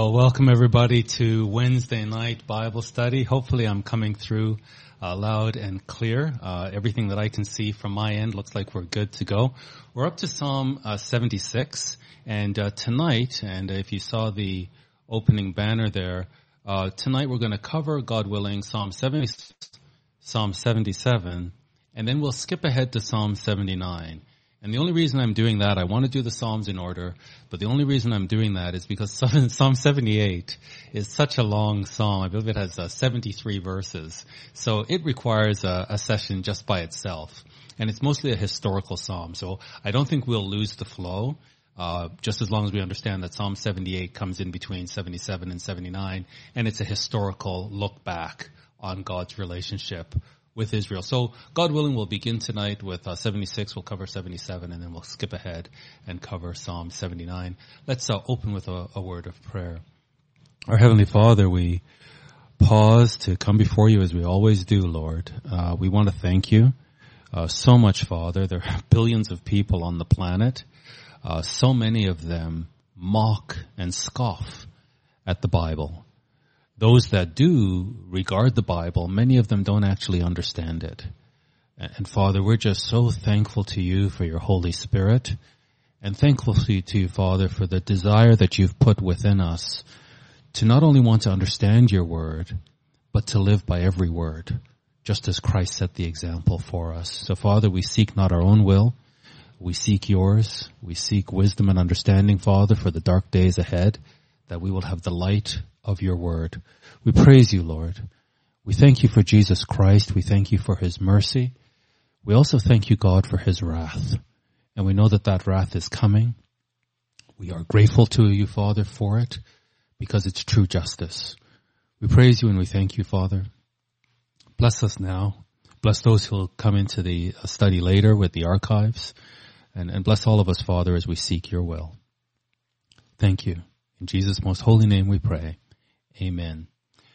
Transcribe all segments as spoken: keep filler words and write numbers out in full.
Well, welcome everybody to Wednesday night Bible study. Hopefully I'm coming through uh, loud and clear. Uh, everything that I can see from my end looks like we're good to go. We're up to Psalm uh, seventy-six, and uh, tonight, and if you saw the opening banner there, uh, tonight we're going to cover, God willing, Psalm seventy-six, Psalm seventy-seven, and then we'll skip ahead to Psalm seventy-nine. And the only reason I'm doing that, I want to do the Psalms in order, but the only reason I'm doing that is because Psalm seventy-eight is such a long psalm. I believe it has uh, seventy-three verses. So it requires a, a session just by itself. And it's mostly a historical psalm. So I don't think we'll lose the flow, uh, just as long as we understand that Psalm seventy-eight comes in between seventy-seven and seventy-nine, and it's a historical look back on God's relationship with Israel. So, God willing, we'll begin tonight with uh, seventy-six, we'll cover seventy-seven, and then we'll skip ahead and cover Psalm seventy-nine. Let's uh, open with a, a word of prayer. Our Heavenly Father, we pause to come before you as we always do, Lord. Uh, we want to thank you uh, so much, Father. There are billions of people on the planet. Uh, so many of them mock and scoff at the Bible. Those that do regard the Bible, many of them don't actually understand it. And Father, we're just so thankful to you for your Holy Spirit, and thankful to you, Father, for the desire that you've put within us to not only want to understand your word, but to live by every word, just as Christ set the example for us. So Father, we seek not our own will, we seek yours. We seek wisdom and understanding, Father, for the dark days ahead, that we will have the light of your word. We praise you, Lord. We thank you for Jesus Christ. We thank you for his mercy. We also thank you, God, for his wrath. And we know that that wrath is coming. We are grateful to you, Father, for it, because it's true justice. We praise you and we thank you, Father. Bless us now. Bless those who will come into the study later with the archives. And, and bless all of us, Father, as we seek your will. Thank you. In Jesus' most holy name we pray. Amen.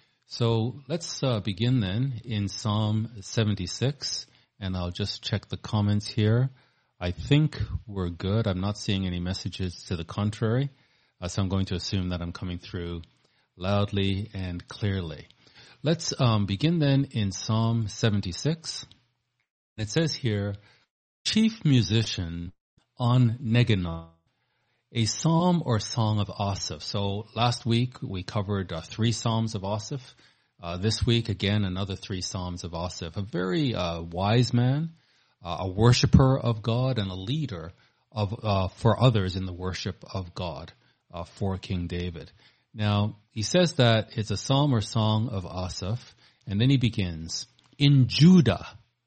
So let's uh, begin then in Psalm seventy-six, and I'll just check the comments here. I think we're good. I'm not seeing any messages to the contrary, uh, so I'm going to assume that I'm coming through loudly and clearly. Let's um, begin then in Psalm seventy-six. It says here, chief musician on Neginoth, a psalm or song of Asaph. So last week we covered uh, three psalms of Asaph. Uh, this week, again, another three psalms of Asaph. A very uh, wise man, uh, a worshiper of God, and a leader of uh, for others in the worship of God uh, for King David. Now, he says that it's a psalm or song of Asaph, and then he begins, in Judah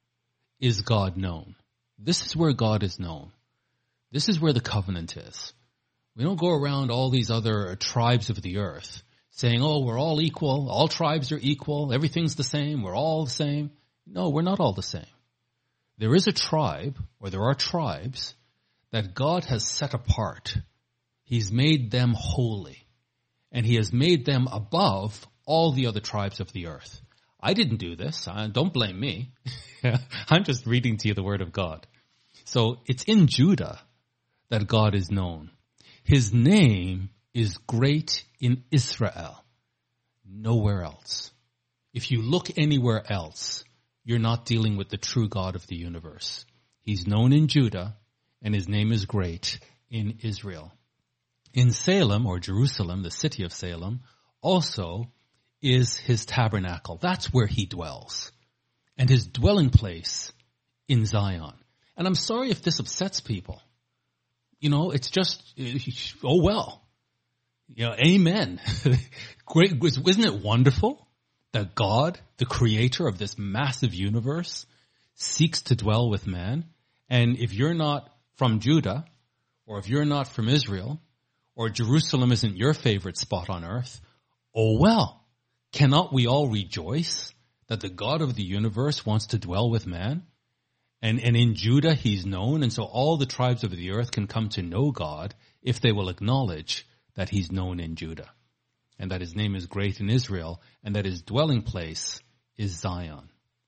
is God known. This is where God is known. This is where the covenant is. We don't go around all these other tribes of the earth saying, oh, we're all equal, all tribes are equal, everything's the same, we're all the same. No, we're not all the same. There is a tribe, or there are tribes, that God has set apart. He's made them holy, and he has made them above all the other tribes of the earth. I didn't do this. I, don't blame me. I'm just reading to you the word of God. So it's in Judah that God is known. His name is great in Israel, nowhere else. If you look anywhere else, you're not dealing with the true God of the universe. He's known in Judah, and his name is great in Israel. In Salem, or Jerusalem, the city of Salem, also is his tabernacle. That's where he dwells. And his dwelling place in Zion. And I'm sorry if this upsets people. You know, it's just, oh well, you know, amen. Great, isn't it wonderful that God, the creator of this massive universe, seeks to dwell with man? And if you're not from Judah, or if you're not from Israel, or Jerusalem isn't your favorite spot on earth, oh well, cannot we all rejoice that the God of the universe wants to dwell with man? And, and in Judah, he's known, and so all the tribes of the earth can come to know God if they will acknowledge that he's known in Judah, and that his name is great in Israel, and that his dwelling place is Zion.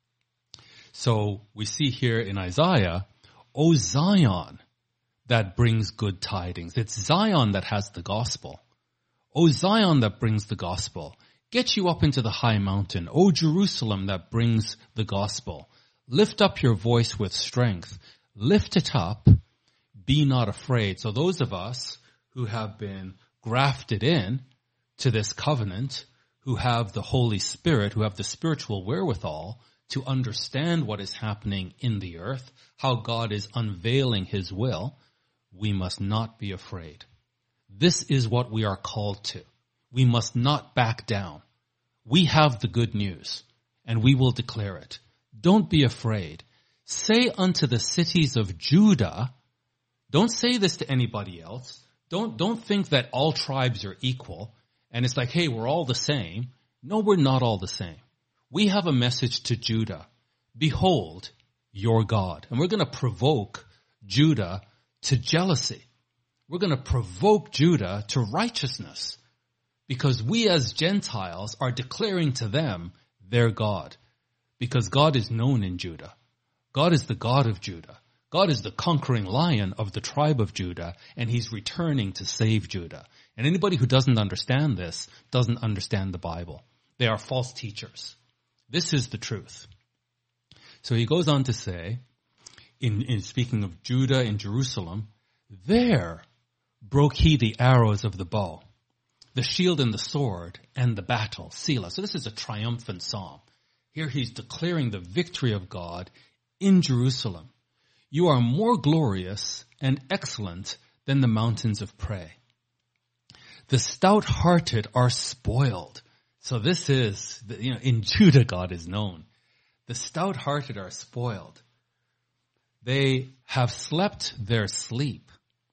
So we see here in Isaiah, O Zion, that brings good tidings. It's Zion that has the gospel. O Zion that brings the gospel, get you up into the high mountain. O Jerusalem that brings the gospel, lift up your voice with strength. Lift it up. Be not afraid. So those of us who have been grafted in to this covenant, who have the Holy Spirit, who have the spiritual wherewithal to understand what is happening in the earth, how God is unveiling his will, we must not be afraid. This is what we are called to. We must not back down. We have the good news, and we will declare it. Don't be afraid. Say unto the cities of Judah, don't say this to anybody else. Don't, don't think that all tribes are equal, and it's like, hey, we're all the same. No, we're not all the same. We have a message to Judah. Behold, your God. And we're going to provoke Judah to jealousy. We're going to provoke Judah to righteousness because we as Gentiles are declaring to them their God, because God is known in Judah. God is the God of Judah. God is the conquering lion of the tribe of Judah, and he's returning to save Judah. And anybody who doesn't understand this doesn't understand the Bible. They are false teachers. This is the truth. So he goes on to say, in, in speaking of Judah and Jerusalem, there broke he the arrows of the bow, the shield and the sword, and the battle. Selah. So this is a triumphant psalm. Here he's declaring the victory of God in Jerusalem. You are more glorious and excellent than the mountains of prey. The stout-hearted are spoiled. So this is, you know, in Judah God is known. The stout-hearted are spoiled. They have slept their sleep,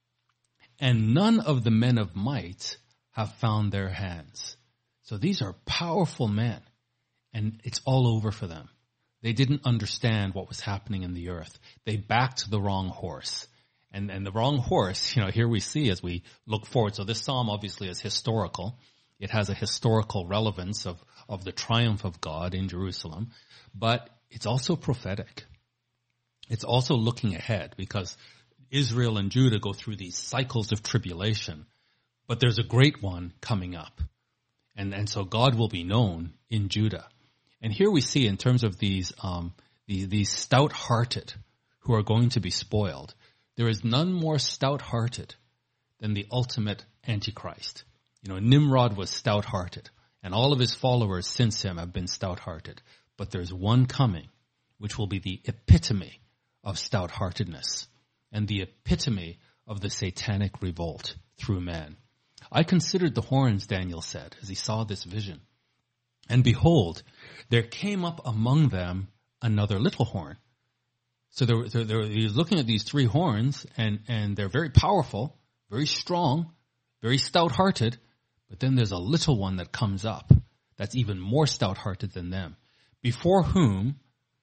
and none of the men of might have found their hands. So these are powerful men, and it's all over for them. They didn't understand what was happening in the earth. They backed the wrong horse. And, and the wrong horse, you know, here we see as we look forward. So this psalm obviously is historical. It has a historical relevance of, of the triumph of God in Jerusalem. But it's also prophetic. It's also looking ahead because Israel and Judah go through these cycles of tribulation. But there's a great one coming up. And, and so God will be known in Judah. And here we see in terms of these, um, these, these stout-hearted who are going to be spoiled, there is none more stout-hearted than the ultimate Antichrist. You know, Nimrod was stout-hearted, and all of his followers since him have been stout-hearted. But there's one coming, which will be the epitome of stout-heartedness and the epitome of the satanic revolt through man. I considered the horns, Daniel said, as he saw this vision. And behold, there came up among them another little horn. So there, there, there, he was looking at these three horns, and, and they're very powerful, very strong, very stout-hearted. But then there's a little one that comes up that's even more stout-hearted than them, before whom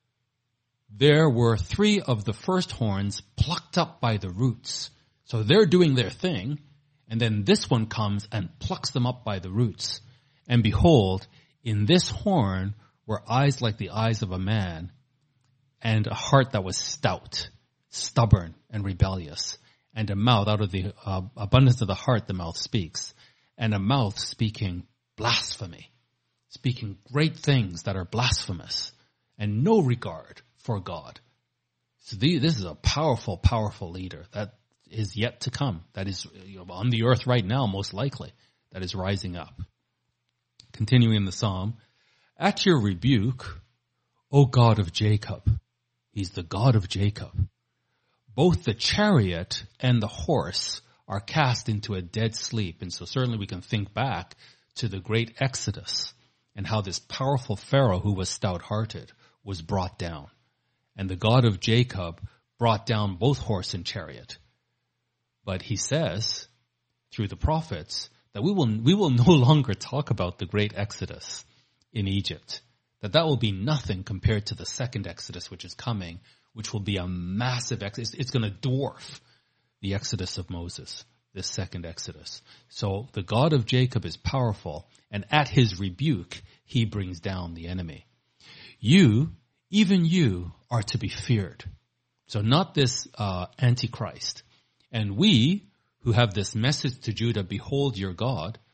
there were three of the first horns plucked up by the roots. So they're doing their thing, and then this one comes and plucks them up by the roots. And behold, in this horn were eyes like the eyes of a man, and a heart that was stout, stubborn, and rebellious, and a mouth out of the uh, abundance of the heart the mouth speaks, and a mouth speaking blasphemy, speaking great things that are blasphemous, and no regard for God. So the, this is a powerful, powerful leader that is yet to come, that is, you know, on the earth right now, most likely, that is rising up. Continuing in the psalm, at your rebuke, O God of Jacob, he's the God of Jacob, both the chariot and the horse are cast into a dead sleep. And so certainly we can think back to the great Exodus and how this powerful Pharaoh who was stout-hearted was brought down. And the God of Jacob brought down both horse and chariot. But he says, through the prophets, that we will, we will no longer talk about the great Exodus in Egypt. That that will be nothing compared to the second Exodus which is coming, which will be a massive Exodus. It's going to dwarf the Exodus of Moses, this second Exodus. So the God of Jacob is powerful, and at his rebuke, he brings down the enemy. You, even you, are to be feared. So not this uh, Antichrist. And we, who have this message to Judah, behold your God,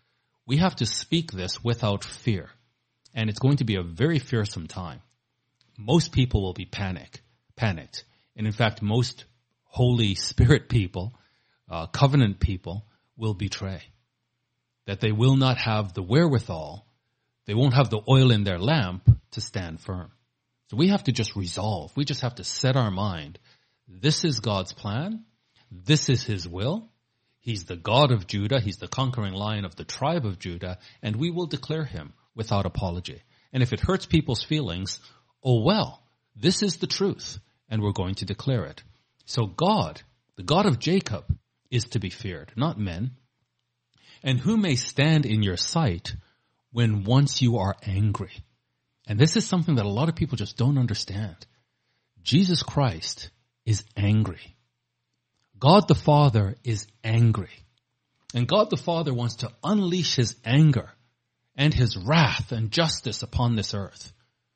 we have to speak this without fear. And it's going to be a very fearsome time. Most people will be panic, panicked. And in fact, most Holy Spirit people, uh, covenant people, will betray. That they will not have the wherewithal, they won't have the oil in their lamp to stand firm. So we have to just resolve. We just have to set our mind. This is God's plan. This is His will. He's the God of Judah. He's the conquering lion of the tribe of Judah. And we will declare Him without apology. And if it hurts people's feelings, oh well, this is the truth. And we're going to declare it. So God, the God of Jacob, is to be feared, not men. And who may stand in your sight when once you are angry? And this is something that a lot of people just don't understand. Jesus Christ is angry. God the Father is angry. And God the Father wants to unleash His anger and His wrath and justice upon this earth.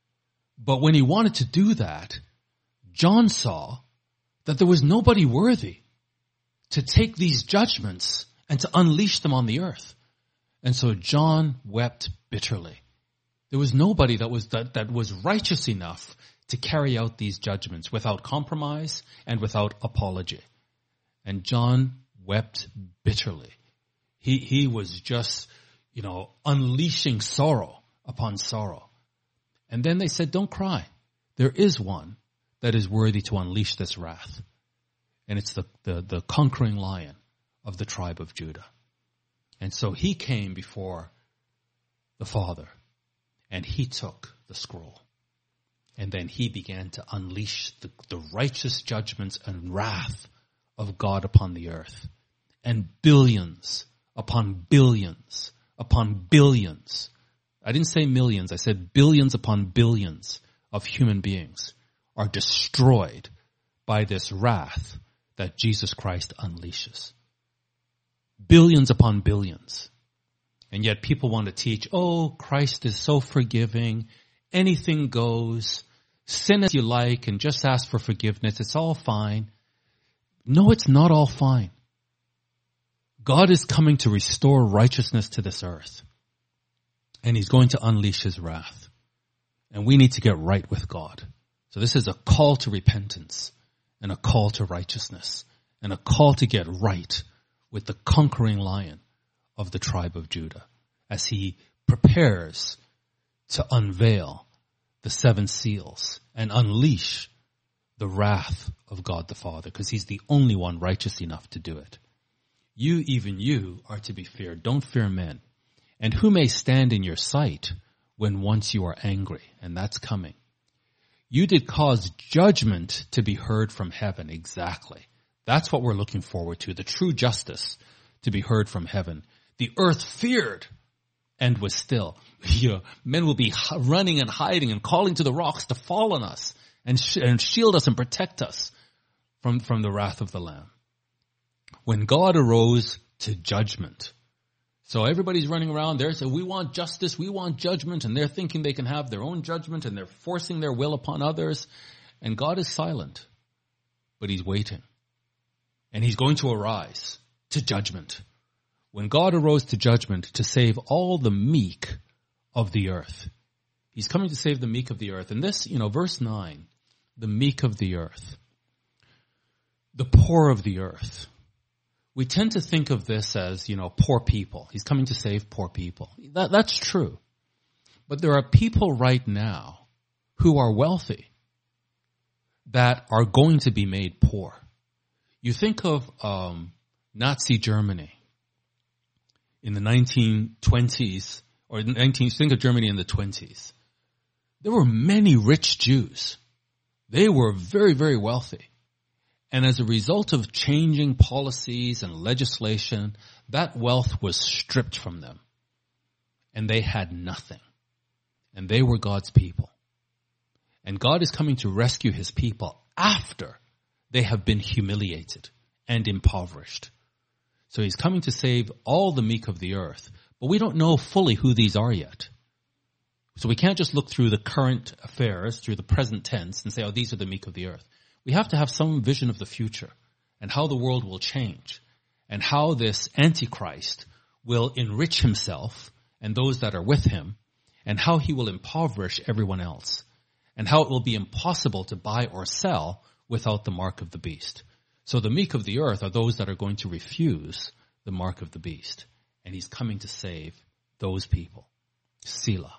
But when He wanted to do that, John saw that there was nobody worthy to take these judgments and to unleash them on the earth. And so John wept bitterly. There was nobody that was that, that was righteous enough to carry out these judgments without compromise and without apology. And John wept bitterly. He he was just, you know, unleashing sorrow upon sorrow. And then they said, don't cry. There is one that is worthy to unleash this wrath. And it's the, the, the conquering lion of the tribe of Judah. And so He came before the Father, and He took the scroll. And then He began to unleash the, the righteous judgments and wrath of God upon the earth. And billions upon billions upon billions. I didn't say millions, I said billions upon billions of human beings are destroyed by this wrath that Jesus Christ unleashes. Billions upon billions. And yet people want to teach, oh, Christ is so forgiving, anything goes, sin as you like and just ask for forgiveness, it's all fine. No, it's not all fine. God is coming to restore righteousness to this earth. And He's going to unleash His wrath. And we need to get right with God. So this is a call to repentance and a call to righteousness and a call to get right with the conquering lion of the tribe of Judah as He prepares to unveil the seven seals and unleash the wrath of God the Father, because He's the only one righteous enough to do it. You, even you, are to be feared. Don't fear men. And who may stand in your sight when once you are angry? And that's coming. You did cause judgment to be heard from heaven. Exactly. That's what we're looking forward to. The true justice to be heard from heaven. The earth feared and was still. You know, men will be running and hiding and calling to the rocks to fall on us and, sh- and shield us and protect us from, from the wrath of the Lamb. When God arose to judgment. So everybody's running around there saying, we want justice, we want judgment, and they're thinking they can have their own judgment and they're forcing their will upon others. And God is silent, but He's waiting. And He's going to arise to judgment. When God arose to judgment to save all the meek of the earth. He's coming to save the meek of the earth. And this, you know, verse nine, the meek of the earth, the poor of the earth. We tend to think of this as, you know, poor people. He's coming to save poor people. That, that's true. But there are people right now who are wealthy that are going to be made poor. You think of um, Nazi Germany in the nineteen twenties, or nineteen, think of Germany in the twenties. There were many rich Jews. They were very, very wealthy. And as a result of changing policies and legislation, that wealth was stripped from them. And they had nothing. And they were God's people. And God is coming to rescue His people after they have been humiliated and impoverished. So He's coming to save all the meek of the earth. But we don't know fully who these are yet. So we can't just look through the current affairs, through the present tense, and say, oh, these are the meek of the earth. We have to have some vision of the future and how the world will change and how this Antichrist will enrich himself and those that are with him, and how he will impoverish everyone else, and how it will be impossible to buy or sell without the mark of the beast. So the meek of the earth are those that are going to refuse the mark of the beast. And he's coming to save those people. Selah.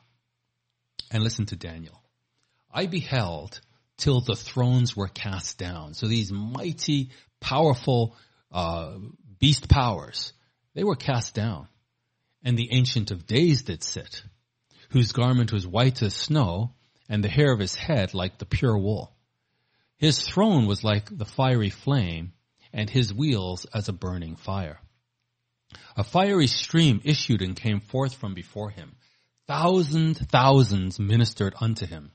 And listen to Daniel. I beheld till the thrones were cast down. So these mighty, powerful uh, beast powers, they were cast down. And the Ancient of Days did sit, whose garment was white as snow, and the hair of his head like the pure wool. His throne was like the fiery flame, and his wheels as a burning fire. A fiery stream issued and came forth from before him. Thousand thousands ministered unto him.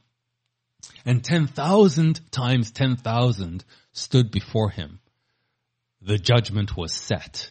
And ten thousand times ten thousand stood before him. The judgment was set,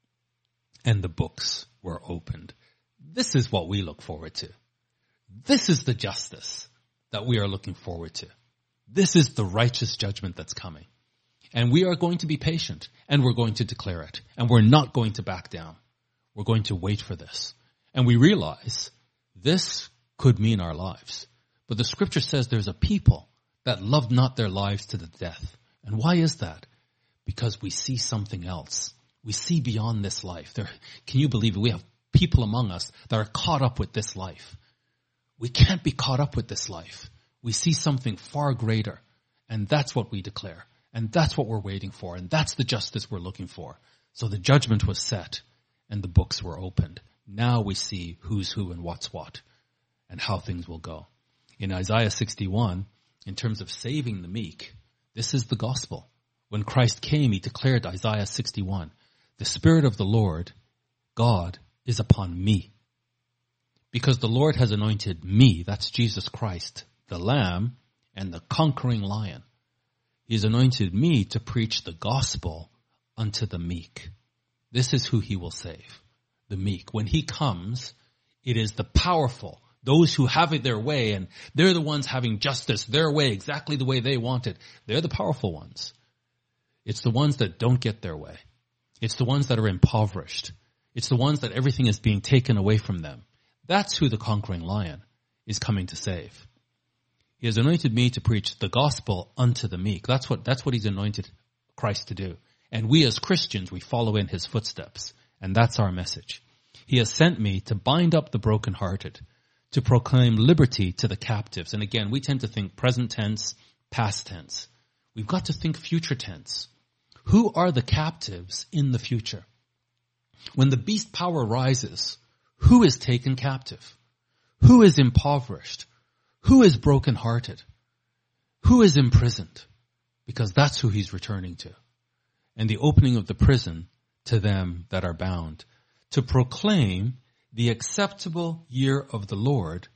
and the books were opened. This is what we look forward to. This is the justice that we are looking forward to. This is the righteous judgment that's coming. And we are going to be patient, and we're going to declare it. And we're not going to back down. We're going to wait for this. And we realize this could mean our lives. But the scripture says there's a people that loved not their lives to the death. And why is that? Because we see something else. We see beyond this life. There, can you believe it? We have people among us that are caught up with this life. We can't be caught up with this life. We see something far greater. And that's what we declare. And that's what we're waiting for. And that's the justice we're looking for. So the judgment was set and the books were opened. Now we see who's who and what's what and how things will go. In Isaiah sixty-one, in terms of saving the meek, this is the gospel. When Christ came, he declared Isaiah sixty-one, the Spirit of the Lord, God, is upon me. Because the Lord has anointed me, that's Jesus Christ, the Lamb and the conquering Lion. He has anointed me to preach the gospel unto the meek. This is who he will save, the meek. When he comes, it is the powerful, those who have it their way, and they're the ones having justice their way, exactly the way they want it. They're the powerful ones. It's the ones that don't get their way. It's the ones that are impoverished. It's the ones that everything is being taken away from them. That's who the conquering Lion is coming to save. He has anointed me to preach the gospel unto the meek. That's what, that's what he's anointed Christ to do. And we as Christians, we follow in his footsteps. And that's our message. He has sent me to bind up the brokenhearted, to proclaim liberty to the captives. And again, we tend to think present tense, past tense. We've got to think future tense. Who are the captives in the future? When the beast power rises, who is taken captive? Who is impoverished? Who is brokenhearted? Who is imprisoned? Because that's who he's returning to. And the opening of the prison to them that are bound, to proclaim the acceptable year of the Lord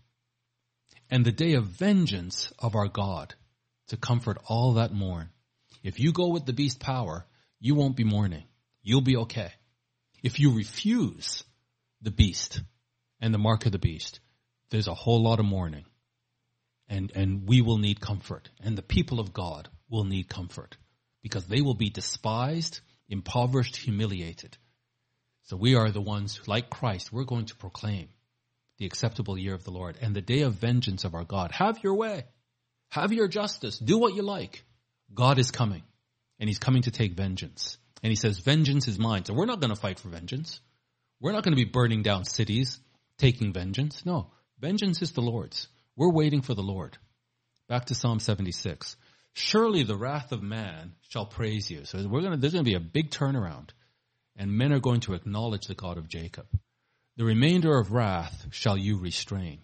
and the day of vengeance of our God, to comfort all that mourn. If you go with the beast power, you won't be mourning. You'll be okay. If you refuse the beast and the mark of the beast, there's a whole lot of mourning. And, and we will need comfort. And the people of God will need comfort. Because they will be despised, impoverished, humiliated. So we are the ones, like Christ, we're going to proclaim the acceptable year of the Lord and the day of vengeance of our God. Have your way. Have your justice. Do what you like. God is coming. And he's coming to take vengeance. And he says, vengeance is mine. So we're not going to fight for vengeance. We're not going to be burning down cities, taking vengeance. No, vengeance is the Lord's. We're waiting for the Lord. Back to Psalm seventy-six. Surely the wrath of man shall praise you. So we're going to, there's going to be a big turnaround. And men are going to acknowledge the God of Jacob. The remainder of wrath shall you restrain.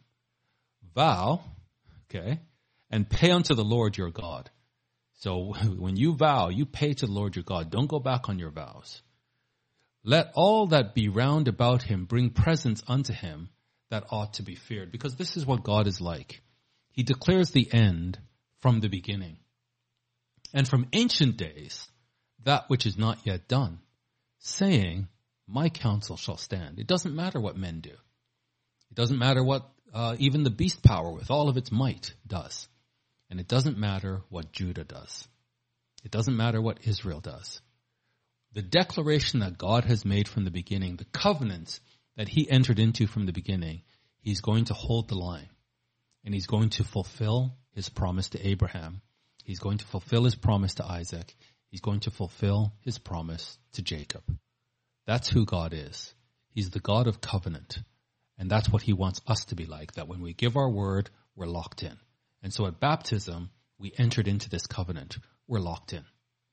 Vow, okay, and pay unto the Lord your God. So when you vow, you pay to the Lord your God. Don't go back on your vows. Let all that be round about him bring presents unto him that ought to be feared. Because this is what God is like. He declares the end from the beginning. And from ancient days, that which is not yet done, saying, my counsel shall stand. It doesn't matter what men do. It doesn't matter what uh, even the beast power with all of its might does. And it doesn't matter what Judah does. It doesn't matter what Israel does. the declaration that God has made from the beginning, the covenant that he entered into from the beginning, he's going to hold the line. And he's going to fulfill his promise to Abraham. He's going to fulfill his promise to Isaac. He's going to fulfill his promise to Jacob. That's who God is. He's the God of covenant. And that's what he wants us to be like, that when we give our word, we're locked in. And so at baptism, we entered into this covenant. We're locked in.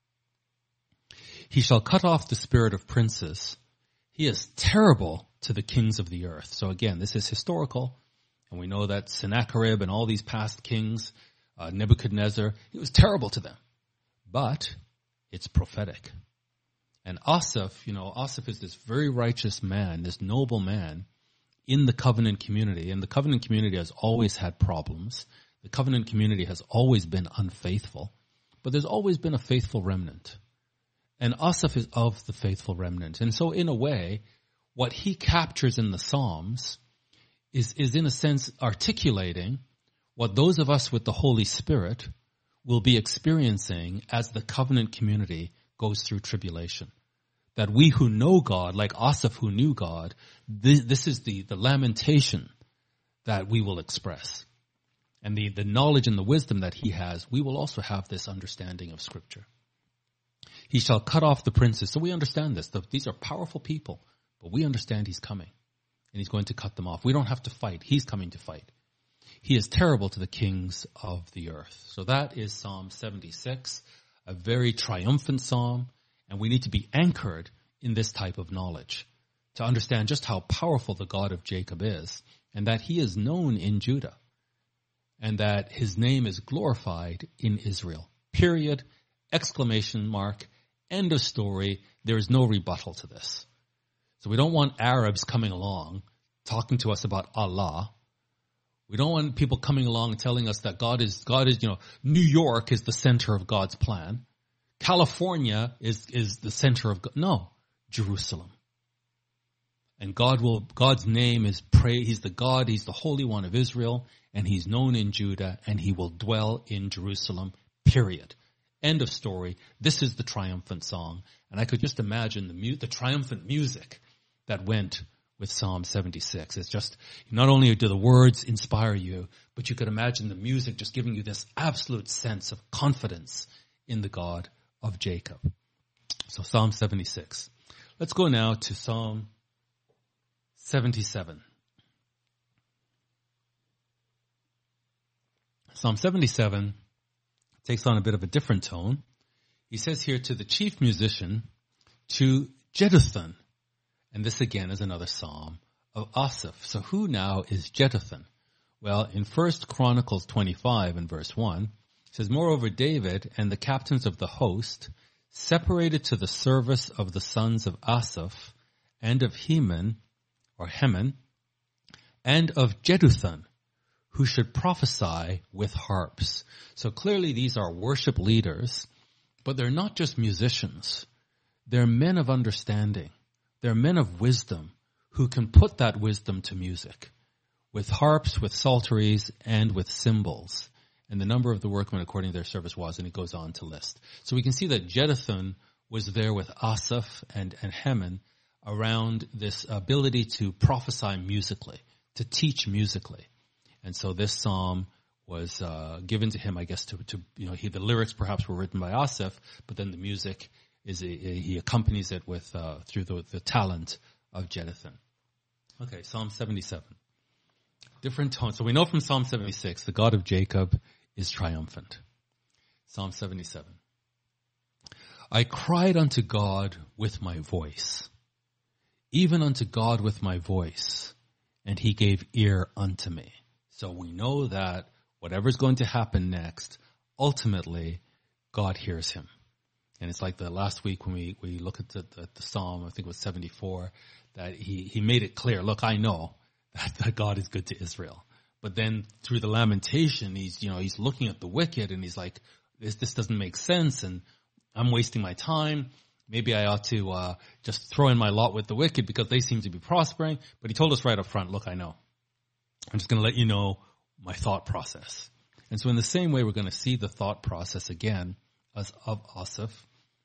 He shall cut off the spirit of princes. He is terrible to the kings of the earth. So again, this is historical. And we know that Sennacherib and all these past kings, uh, Nebuchadnezzar, he was terrible to them. But it's prophetic. And Asaph, you know, Asaph is this very righteous man, this noble man in the covenant community. And the covenant community has always had problems. The covenant community has always been unfaithful. But there's always been a faithful remnant. And Asaph is of the faithful remnant. And so in a way, what he captures in the Psalms is, is in a sense articulating what those of us with the Holy Spirit will be experiencing as the covenant community goes through tribulation. That we who know God, like Asaph who knew God, this, this is the, the lamentation that we will express. And the, the knowledge and the wisdom that he has, we will also have this understanding of Scripture. He shall cut off the princes. So we understand this. The, these are powerful people, but we understand he's coming. And he's going to cut them off. We don't have to fight. He's coming to fight. He is terrible to the kings of the earth. So that is Psalm seventy-six, a very triumphant psalm. And we need to be anchored in this type of knowledge to understand just how powerful the God of Jacob is, and that he is known in Judah, and that his name is glorified in Israel. Period. Exclamation mark. End of story. There is no rebuttal to this. So we don't want Arabs coming along talking to us about Allah. We don't want people coming along and telling us that God is, God is, you know, New York is the center of God's plan. California is, is the center of God. No, Jerusalem. And God will, God's name is praise. He's the God, he's the Holy One of Israel, and he's known in Judah, and he will dwell in Jerusalem, period. End of story. This is the triumphant song. And I could just imagine the mu- the triumphant music that went with Psalm seventy-six. It's just, not only do the words inspire you, but you could imagine the music just giving you this absolute sense of confidence in the God of Jacob. So Psalm seventy-six. Let's go now to Psalm seventy-seven. Psalm seventy-seven takes on a bit of a different tone. He says here, to the chief musician, to Jeduthun. And this again is another psalm of Asaph. So who now is Jeduthun? Well, in First Chronicles twenty-five and verse one, it says, moreover, David and the captains of the host separated to the service of the sons of Asaph and of Heman, or Heman, and of Jeduthun, who should prophesy with harps. So clearly these are worship leaders, but they're not just musicians. They're men of understanding. They're men of wisdom who can put that wisdom to music with harps, with psalteries, and with cymbals. And the number of the workmen according to their service was, and it goes on to list. So we can see that Jeduthun was there with Asaph and, and Heman around this ability to prophesy musically, to teach musically. And so this psalm was uh, given to him, I guess, to, to you know, he, the lyrics perhaps were written by Asaph, but then the music is a, a, he accompanies it with uh, through the, the talent of Jeduthun. Okay, Psalm seventy-seven. Different tone. So we know from Psalm seventy-six, the God of Jacob is triumphant. Psalm seventy-seven. I cried unto God with my voice, even unto God with my voice, and he gave ear unto me. So we know that whatever's going to happen next, ultimately, God hears him. And it's like the last week when we, we look at the, the, the Psalm, I think it was seventy-four, that he, he made it clear, look, I know that, that God is good to Israel. But then through the lamentation, he's, you know, he's looking at the wicked and he's like, this, this doesn't make sense and I'm wasting my time. Maybe I ought to uh, just throw in my lot with the wicked because they seem to be prospering. But he told us right up front, look, I know. I'm just going to let you know my thought process. And so in the same way, we're going to see the thought process again as of Asaph.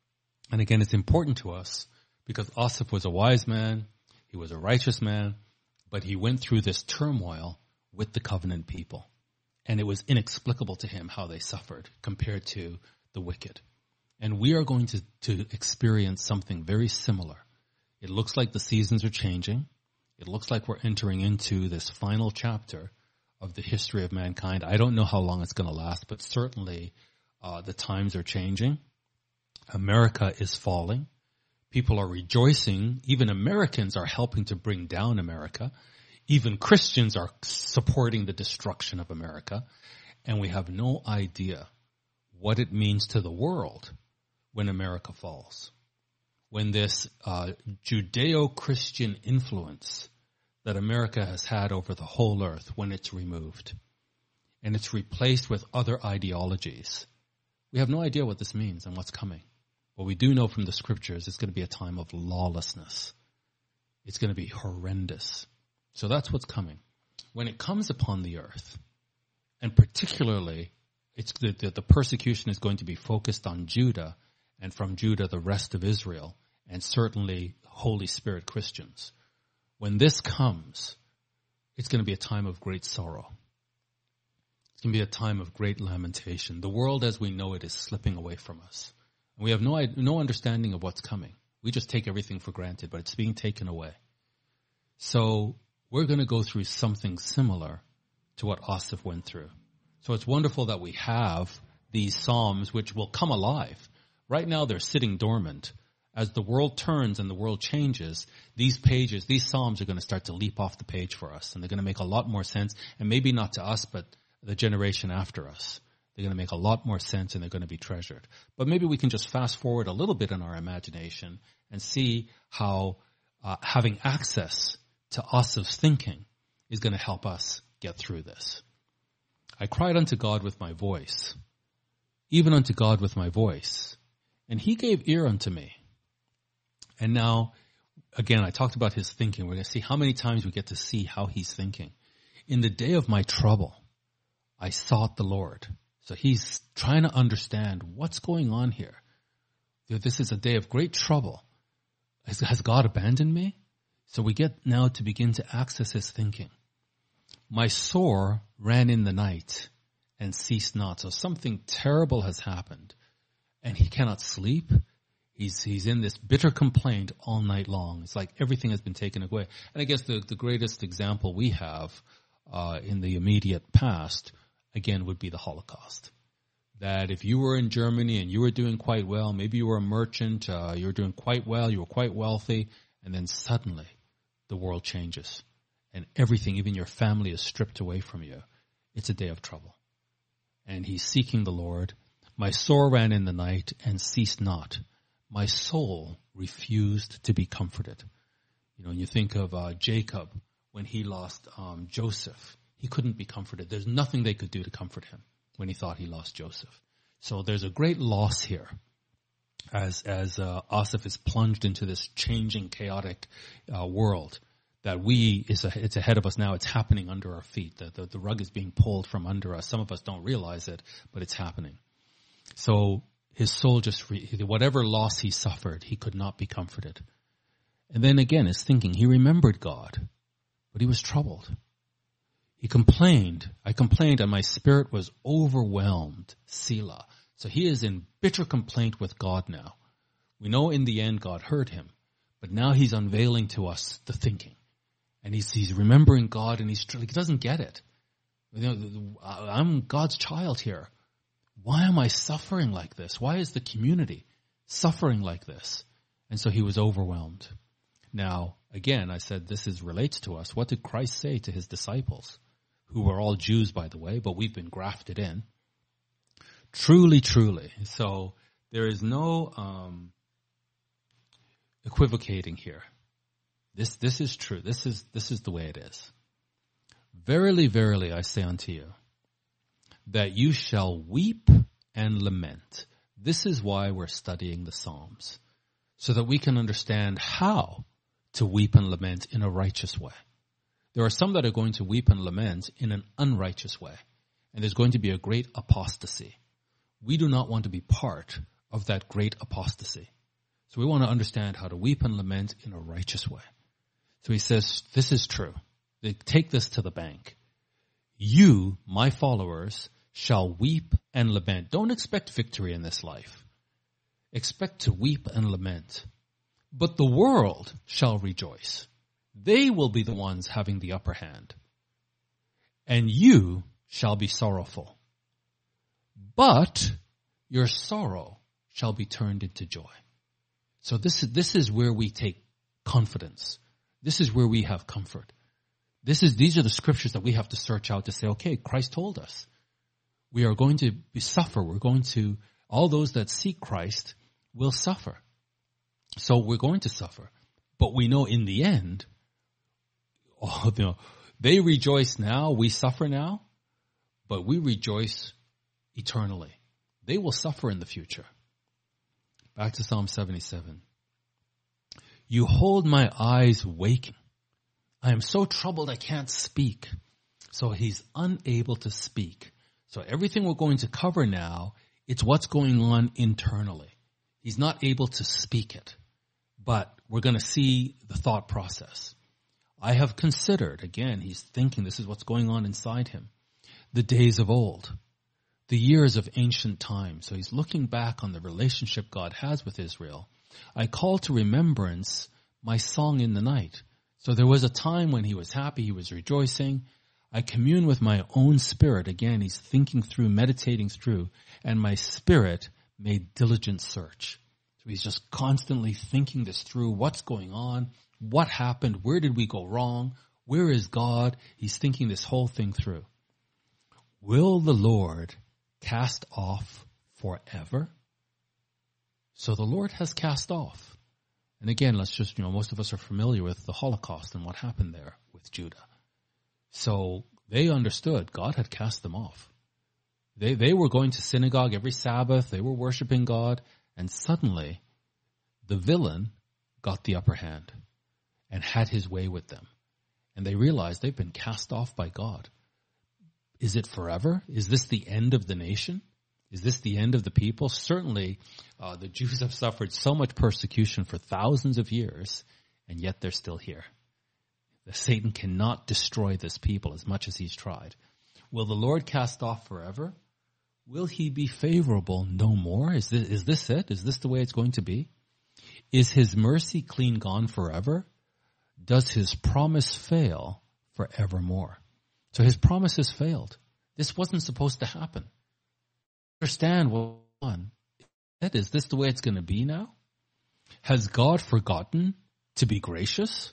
And again, it's important to us because Asaph was a wise man, he was a righteous man, but he went through this turmoil with the covenant people. And it was inexplicable to him how they suffered compared to the wicked. And we are going to, to experience something very similar. It looks like the seasons are changing. It looks like we're entering into this final chapter of the history of mankind. I don't know how long it's going to last, but certainly uh, the times are changing. America is falling. People are rejoicing. Even Americans are helping to bring down America. Even Christians are supporting the destruction of America. And we have no idea what it means to the world when America falls. When this uh, Judeo-Christian influence that America has had over the whole earth, when it's removed and it's replaced with other ideologies, we have no idea what this means and what's coming. What we do know from the scriptures, it's going to be a time of lawlessness. It's going to be horrendous. So that's what's coming. When it comes upon the earth, and particularly it's the, the, the persecution is going to be focused on Judah, and from Judah the rest of Israel, and certainly Holy Spirit Christians. When this comes, it's going to be a time of great sorrow. It's going to be a time of great lamentation. The world as we know it is slipping away from us. And we have no, no understanding of what's coming. We just take everything for granted, but it's being taken away. So we're going to go through something similar to what Asaph went through. So it's wonderful that we have these Psalms which will come alive. Right now they're sitting dormant. As the world turns and the world changes, these pages, these Psalms are going to start to leap off the page for us. And they're going to make a lot more sense. And maybe not to us, but the generation after us. They're going to make a lot more sense and they're going to be treasured. But maybe we can just fast forward a little bit in our imagination and see how uh, having access to Asaph's thinking is going to help us get through this. I cried unto God with my voice, even unto God with my voice, and he gave ear unto me. And now, again, I talked about his thinking. We're going to see how many times we get to see how he's thinking. In the day of my trouble, I sought the Lord. So he's trying to understand what's going on here. This is a day of great trouble. Has, has God abandoned me? So we get now to begin to access his thinking. My sore ran in the night and ceased not. So something terrible has happened and he cannot sleep. He's he's in this bitter complaint all night long. It's like everything has been taken away. And I guess the, the greatest example we have uh, in the immediate past, again, would be the Holocaust. That if you were in Germany and you were doing quite well, maybe you were a merchant, uh, you were doing quite well, you were quite wealthy, and then suddenly the world changes. And everything, even your family, is stripped away from you. It's a day of trouble. And he's seeking the Lord. My sore ran in the night and ceased not. My soul refused to be comforted. You know, when you think of uh, Jacob, when he lost um, Joseph, he couldn't be comforted. There's nothing they could do to comfort him when he thought he lost Joseph. So there's a great loss here as as uh, Asaph is plunged into this changing, chaotic uh, world that we, is a, it's ahead of us now. It's happening under our feet. The, the, the rug is being pulled from under us. Some of us don't realize it, but it's happening. So his soul just, re, whatever loss he suffered, he could not be comforted. And then again, his thinking, he remembered God, but he was troubled. He complained. I complained and my spirit was overwhelmed. Selah. So he is in bitter complaint with God now. We know in the end God heard him, but now he's unveiling to us the thinking. And he's, he's remembering God and he's, he doesn't get it. You know, I'm God's child here. Why am I suffering like this? Why is the community suffering like this? And so he was overwhelmed. Now, again, I said this is relates to us. What did Christ say to his disciples, who were all Jews, by the way, but we've been grafted in? Truly, truly. So there is no um, equivocating here. This this is true. This is this is the way it is. Verily, verily, I say unto you, that you shall weep and lament. This is why we're studying the Psalms, so that we can understand how to weep and lament in a righteous way. There are some that are going to weep and lament in an unrighteous way, and there's going to be a great apostasy. We do not want to be part of that great apostasy. So we want to understand how to weep and lament in a righteous way. So he says, this is true. They take this to the bank. You, my followers, shall weep and lament. Don't expect victory in this life. Expect to weep and lament. But the world shall rejoice. They will be the ones having the upper hand. And you shall be sorrowful. But your sorrow shall be turned into joy. So this is, this is where we take confidence. This is where we have comfort. This is, these are the scriptures that we have to search out to say, okay, Christ told us. We are going to be suffer. We're going to, all those that seek Christ will suffer. So we're going to suffer. But we know in the end, oh, you know, they rejoice now, we suffer now, but we rejoice eternally. They will suffer in the future. Back to Psalm seventy-seven. You hold my eyes waking. I am so troubled I can't speak. So he's unable to speak. So everything we're going to cover now, it's what's going on internally. He's not able to speak it, but we're going to see the thought process. I have considered, again, he's thinking this is what's going on inside him, the days of old, the years of ancient times. So he's looking back on the relationship God has with Israel. I call to remembrance my song in the night. So there was a time when he was happy, he was rejoicing. I commune with my own spirit. Again, he's thinking through, meditating through, and my spirit made diligent search. So he's just constantly thinking this through. What's going on? What happened? Where did we go wrong? Where is God? He's thinking this whole thing through. Will the Lord cast off forever? So the Lord has cast off. And again, let's just, you know, most of us are familiar with the Holocaust and what happened there with Judah. So they understood God had cast them off. They they were going to synagogue every Sabbath. They were worshiping God. And suddenly, the villain got the upper hand and had his way with them. And they realized they've been cast off by God. Is it forever? Is this the end of the nation? Is this the end of the people? Certainly, uh, the Jews have suffered so much persecution for thousands of years, and yet they're still here. Satan cannot destroy this people as much as he's tried. Will the Lord cast off forever? Will he be favorable no more? Is this, is this it? Is this the way it's going to be? Is his mercy clean gone forever? Does his promise fail forevermore? So his promise has failed. This wasn't supposed to happen. Understand what on. Is this the way it's going to be now? Has God forgotten to be gracious?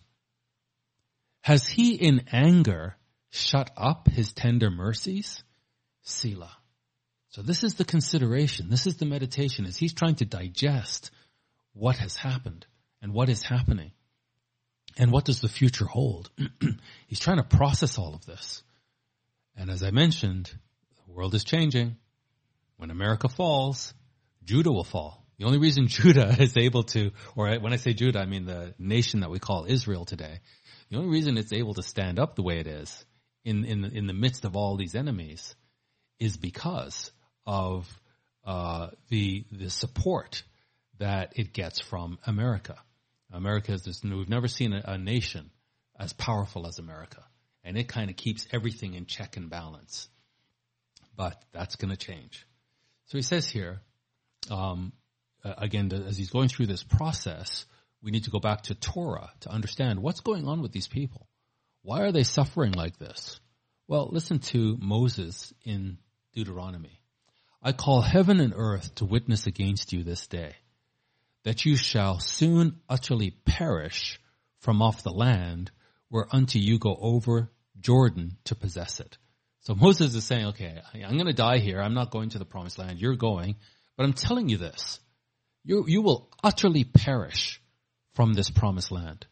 Has he in anger shut up his tender mercies? Selah. So this is the consideration. This is the meditation as he's trying to digest what has happened and what is happening and what does the future hold. He's trying to process all of this. And as I mentioned, the world is changing. When America falls, Judah will fall. The only reason Judah is able to, or when I say Judah, I mean the nation that we call Israel today. The only reason it's able to stand up the way it is in, in, in the midst of all these enemies is because of uh, the the support that it gets from America. America is this, we've never seen a, a nation as powerful as America. And it kind of keeps everything in check and balance. But that's going to change. So he says here, um, again, as he's going through this process, we need to go back to Torah to understand what's going on with these people. Why are they suffering like this? Well, listen to Moses in Deuteronomy. I call heaven and earth to witness against you this day, that you shall soon utterly perish from off the land whereunto you go over Jordan to possess it. So Moses is saying, okay, I'm going to die here. I'm not going to the promised land. You're going. But I'm telling you this. You, you will utterly perish from this promised land.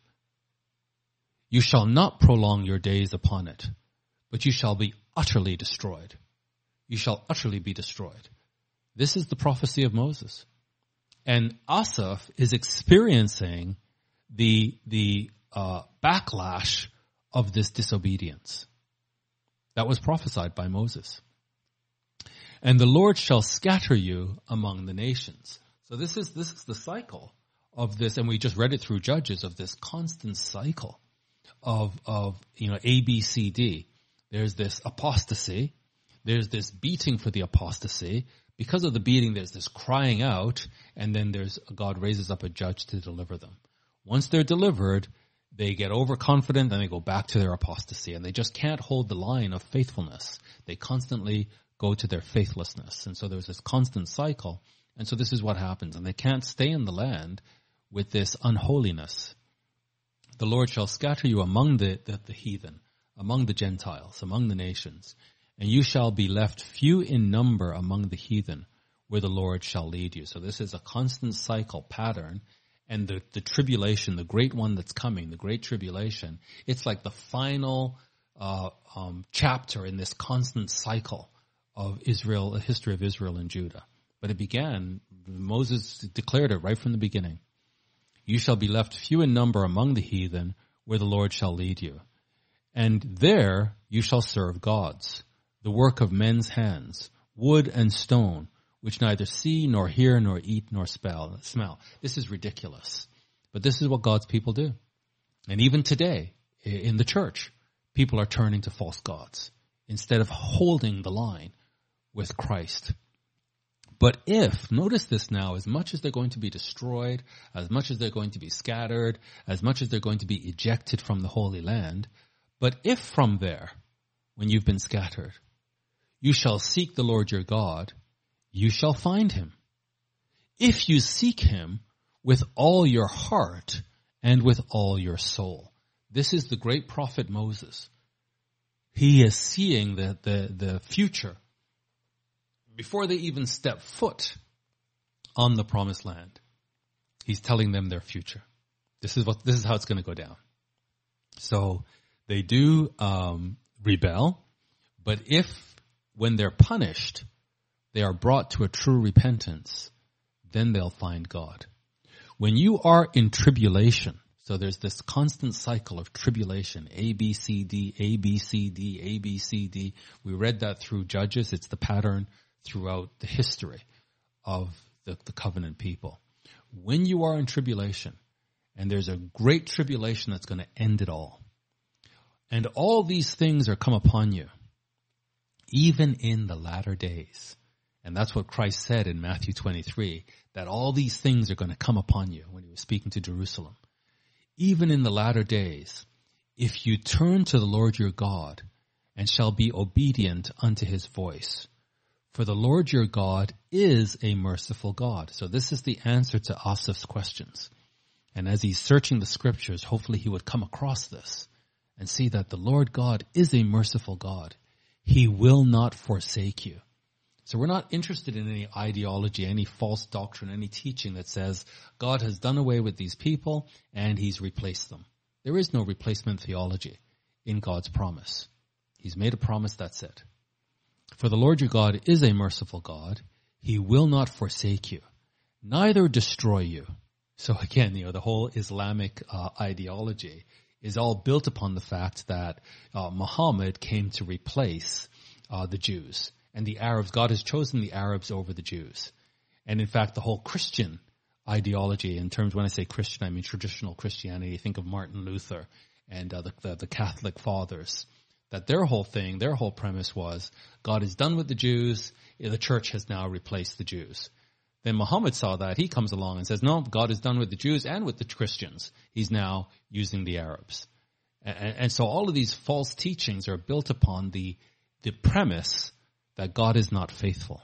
You shall not prolong your days upon it, but you shall be utterly destroyed. You shall utterly be destroyed. This is the prophecy of Moses. And Asaph is experiencing the, the uh, backlash of this disobedience. That was prophesied by Moses. And the Lord shall scatter you among the nations. So this is, this is the cycle of this, and we just read it through Judges, of this constant cycle of, of, you know, A, B, C, D. There's this apostasy. There's this beating for the apostasy. Because of the beating, there's this crying out, and then there's God raises up a judge to deliver them. Once they're delivered, they get overconfident and they go back to their apostasy, and they just can't hold the line of faithfulness. They constantly go to their faithlessness. And so there's this constant cycle. And so this is what happens. And they can't stay in the land with this unholiness. The Lord shall scatter you among the, the, the heathen, among the Gentiles, among the nations, and you shall be left few in number among the heathen, where the Lord shall lead you. So this is a constant cycle pattern, and the, the tribulation, the great one that's coming, the great tribulation, it's like the final uh, um, chapter in this constant cycle of Israel, the history of Israel and Judah. But it began, Moses declared it right from the beginning. You shall be left few in number among the heathen, where the Lord shall lead you. And there you shall serve gods, the work of men's hands, wood and stone, which neither see, nor hear, nor eat, nor spell, smell. This is ridiculous. But this is what God's people do. And even today, in the church, people are turning to false gods instead of holding the line with Christ. But if, notice this now, as much as they're going to be destroyed, as much as they're going to be scattered, as much as they're going to be ejected from the Holy Land, but if from there, when you've been scattered, you shall seek the Lord your God, you shall find him. If you seek him with all your heart and with all your soul. This is the great prophet Moses. He is seeing the, the, the future before they even step foot on the promised land. He's telling them their future. This is what, this is how it's going to go down. So they do um, rebel, but if when they're punished, they are brought to a true repentance, then they'll find God. When you are in tribulation, so there's this constant cycle of tribulation, A, B, C, D, A, B, C, D, A, B, C, D. We read that through Judges. It's the pattern throughout the history of the, the covenant people. When you are in tribulation, and there's a great tribulation that's going to end it all, and all these things are come upon you, even in the latter days. And that's what Christ said in Matthew twenty-three, that all these things are going to come upon you when he was speaking to Jerusalem. Even in the latter days, if you turn to the Lord your God and shall be obedient unto his voice, for the Lord your God is a merciful God. So this is the answer to Asaph's questions. And as he's searching the scriptures, hopefully he would come across this and see that the Lord God is a merciful God. He will not forsake you. So we're not interested in any ideology, any false doctrine, any teaching that says God has done away with these people and he's replaced them. There is no replacement theology in God's promise. He's made a promise, that's it. For the Lord your God is a merciful God. He will not forsake you, neither destroy you. So again, you know, the whole Islamic uh, ideology is all built upon the fact that uh, Muhammad came to replace uh, the Jews. And the Arabs, God has chosen the Arabs over the Jews. And in fact, the whole Christian ideology, in terms, when I say Christian, I mean traditional Christianity. Think of Martin Luther and uh, the, the, the Catholic fathers. That their whole thing, their whole premise was, God is done with the Jews, the church has now replaced the Jews. Then Muhammad saw that, he comes along and says, no, God is done with the Jews and with the Christians. He's now using the Arabs. And, and so all of these false teachings are built upon the, the premise that God is not faithful.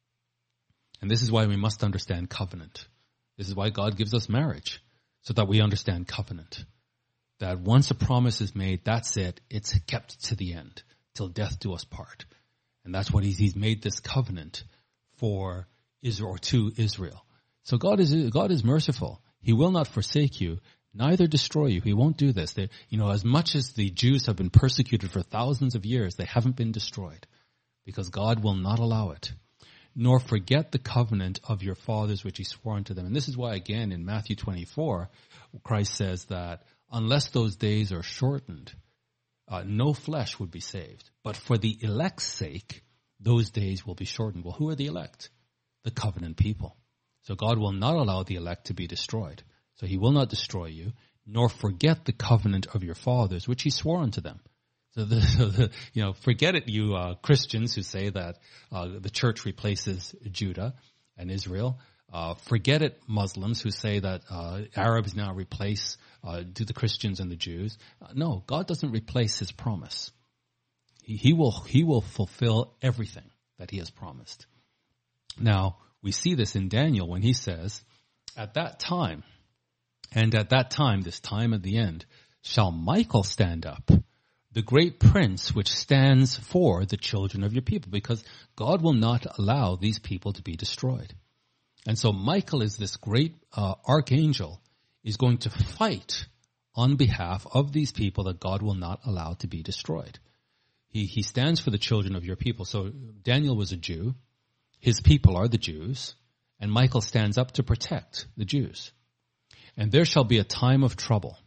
And this is why we must understand covenant. This is why God gives us marriage, so that we understand covenant. That once a promise is made, that's it. It's kept to the end, till death do us part. And that's what he's, he's made this covenant for Israel, or to Israel. So God is, God is merciful. He will not forsake you, neither destroy you. He won't do this. They, you know, as much as the Jews have been persecuted for thousands of years, they haven't been destroyed, because God will not allow it. Nor forget the covenant of your fathers which he swore unto them. And this is why, again, in Matthew twenty-four, Christ says that unless those days are shortened, uh, no flesh would be saved. But for the elect's sake, those days will be shortened. Well, who are the elect? The covenant people. So God will not allow the elect to be destroyed. So he will not destroy you, nor forget the covenant of your fathers, which he swore unto them. So, the, so the, you know, forget it, you uh, Christians who say that uh, the church replaces Judah and Israel. Uh, forget it, Muslims who say that uh, Arabs now replace uh, do the Christians and the Jews. Uh, no, God doesn't replace his promise. He, he will he will fulfill everything that he has promised. Now, we see this in Daniel when he says, at that time, and at that time, this time at the end, shall Michael stand up, the great prince which stands for the children of your people, because God will not allow these people to be destroyed. And so Michael is this great uh, archangel, is going to fight on behalf of these people that God will not allow to be destroyed. He, he stands for the children of your people. So Daniel was a Jew. His people are the Jews. And Michael stands up to protect the Jews. And there shall be a time of trouble,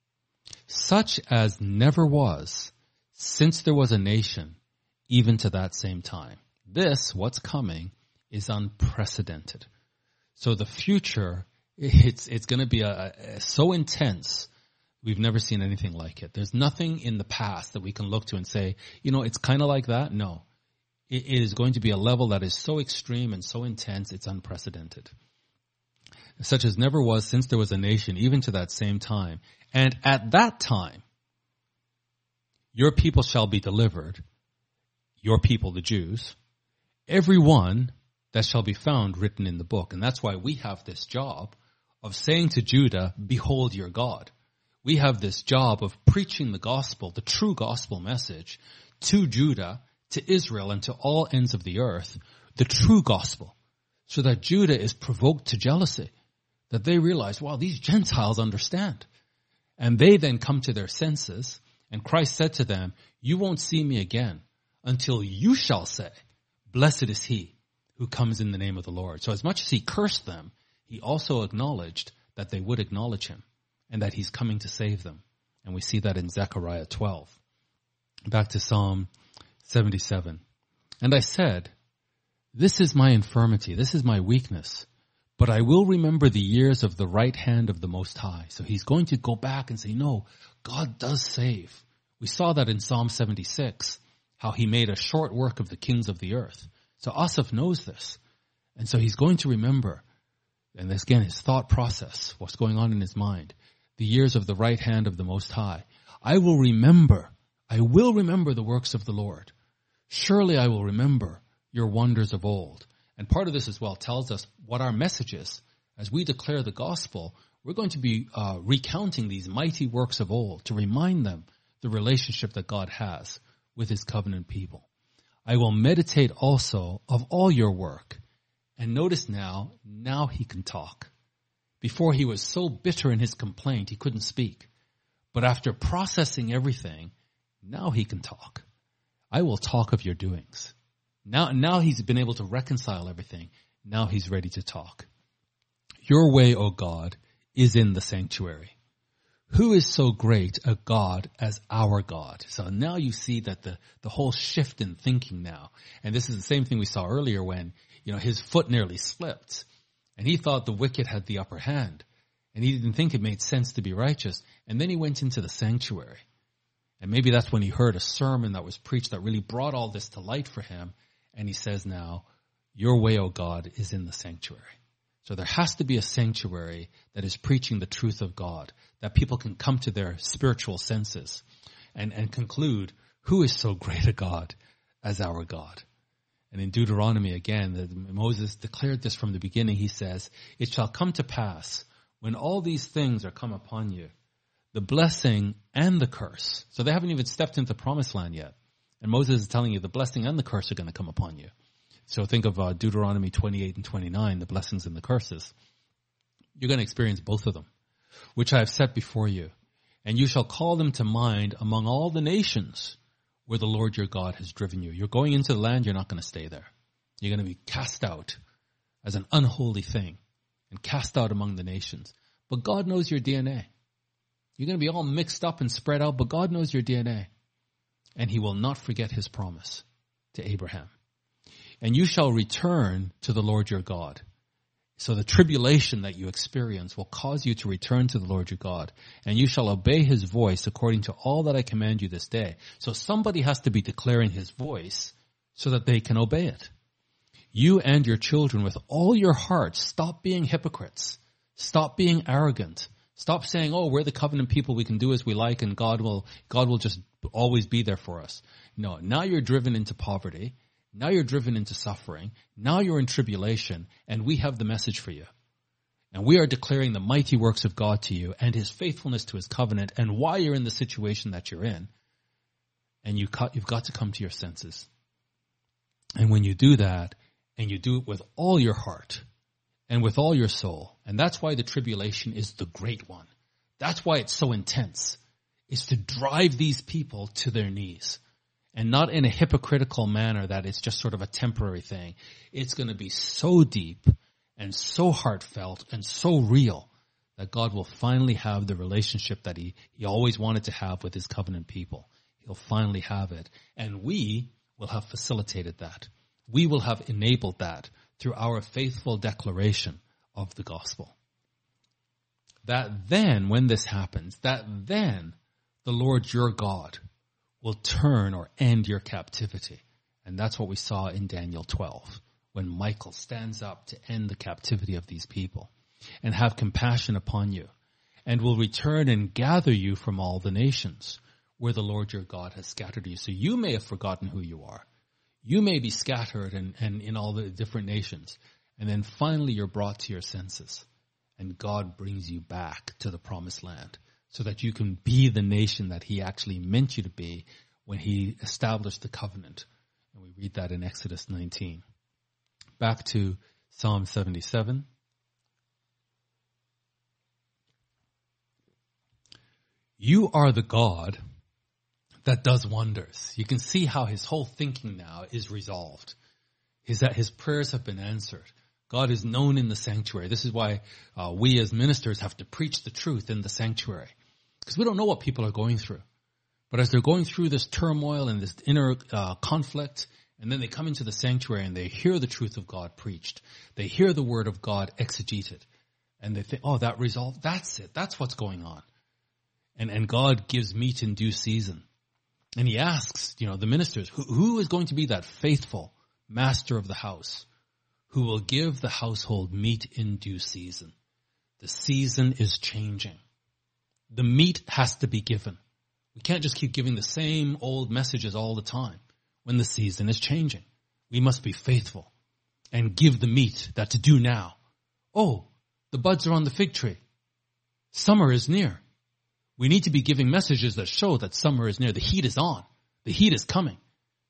such as never was since there was a nation, even to that same time. This, what's coming, is unprecedented. So the future, it's it's going to be a, a, so intense, we've never seen anything like it. There's nothing in the past that we can look to and say, you know, it's kind of like that. No, it, it is going to be a level that is so extreme and so intense, it's unprecedented. Such as never was since there was a nation, even to that same time. And at that time, your people shall be delivered, your people, the Jews, every one that shall be found written in the book. And that's why we have this job of saying to Judah, behold your God. We have this job of preaching the gospel, the true gospel message, to Judah, to Israel, and to all ends of the earth, the true gospel, so that Judah is provoked to jealousy, that they realize, wow, these Gentiles understand. And they then come to their senses, and Christ said to them, you won't see me again until you shall say, blessed is he who comes in the name of the Lord. So as much as he cursed them, he also acknowledged that they would acknowledge him and that he's coming to save them. And we see that in Zechariah twelve. Back to Psalm seventy-seven. And I said, this is my infirmity, this is my weakness, but I will remember the years of the right hand of the Most High. So he's going to go back and say, no, God does save. We saw that in Psalm seventy-six, how he made a short work of the kings of the earth. So Asaph knows this. And so he's going to remember, and this again, his thought process, what's going on in his mind, the years of the right hand of the Most High. I will remember, I will remember the works of the Lord. Surely I will remember your wonders of old. And part of this as well tells us what our message is. As we declare the gospel, we're going to be uh, recounting these mighty works of old to remind them the relationship that God has with his covenant people. I will meditate also of all your work. And notice now, now he can talk. Before he was so bitter in his complaint, he couldn't speak. But after processing everything, now he can talk. I will talk of your doings. Now, now he's been able to reconcile everything. Now he's ready to talk. Your way, O God, is in the sanctuary. Who is so great a God as our God? So now you see that the, the whole shift in thinking now. And this is the same thing we saw earlier when, you know, his foot nearly slipped. And he thought the wicked had the upper hand. And he didn't think it made sense to be righteous. And then he went into the sanctuary. And maybe that's when he heard a sermon that was preached that really brought all this to light for him. And he says now, your way, O God, is in the sanctuary. So there has to be a sanctuary that is preaching the truth of God, that people can come to their spiritual senses and, and conclude, who is so great a God as our God? And in Deuteronomy again, the, Moses declared this from the beginning. He says, it shall come to pass when all these things are come upon you, the blessing and the curse. So they haven't even stepped into the promised land yet. And Moses is telling you the blessing and the curse are going to come upon you. So think of uh, Deuteronomy twenty-eight and twenty-nine, the blessings and the curses. You're going to experience both of them, which I have set before you. And you shall call them to mind among all the nations where the Lord your God has driven you. You're going into the land, you're not going to stay there. You're going to be cast out as an unholy thing and cast out among the nations. But God knows your D N A. You're going to be all mixed up and spread out, but God knows your D N A. And he will not forget his promise to Abraham. And you shall return to the Lord your God, So the tribulation that you experience will cause you to return to the Lord your God, and you shall obey his voice according to all that I command you this day. So somebody has to be declaring his voice so that they can obey it. You and your children with all your heart, stop being hypocrites. Stop being arrogant. Stop saying, oh, we're the covenant people, we can do as we like, and God will, God will just always be there for us. No, now you're driven into poverty. Now you're driven into suffering. Now you're in tribulation, and we have the message for you. And we are declaring the mighty works of God to you and his faithfulness to his covenant and why you're in the situation that you're in. And you cut, you've got to come to your senses. And when you do that, and you do it with all your heart and with all your soul, and that's why the tribulation is the great one. That's why it's so intense. It's to drive these people to their knees. And not in a hypocritical manner that it's just sort of a temporary thing. It's going to be so deep and so heartfelt and so real that God will finally have the relationship that he, he always wanted to have with his covenant people. He'll finally have it. And we will have facilitated that. We will have enabled that through our faithful declaration of the gospel. That then, when this happens, that then the Lord your God will turn or end your captivity. And that's what we saw in Daniel twelve, when Michael stands up to end the captivity of these people and have compassion upon you, and will return and gather you from all the nations where the Lord your God has scattered you. So you may have forgotten who you are. You may be scattered and, and in all the different nations. And then finally you're brought to your senses, and God brings you back to the promised land, so that you can be the nation that he actually meant you to be when he established the covenant. And we read that in Exodus nineteen. Back to Psalm seventy-seven. You are the God that does wonders. You can see how his whole thinking now is resolved. Is that his prayers have been answered. God is known in the sanctuary. This is why uh, we as ministers have to preach the truth in the sanctuary. Because we don't know what people are going through. But as they're going through this turmoil and this inner uh, conflict, and then they come into the sanctuary and they hear the truth of God preached. They hear the word of God exegeted. And they think, oh, that resolved, that's it. That's what's going on. And and God gives meat in due season. And he asks, you know, the ministers, who, who is going to be that faithful master of the house who will give the household meat in due season? The season is changing. The meat has to be given. We can't just keep giving the same old messages all the time when the season is changing. We must be faithful and give the meat that's due now. Oh, the buds are on the fig tree. Summer is near. We need to be giving messages that show that summer is near. The heat is on. The heat is coming.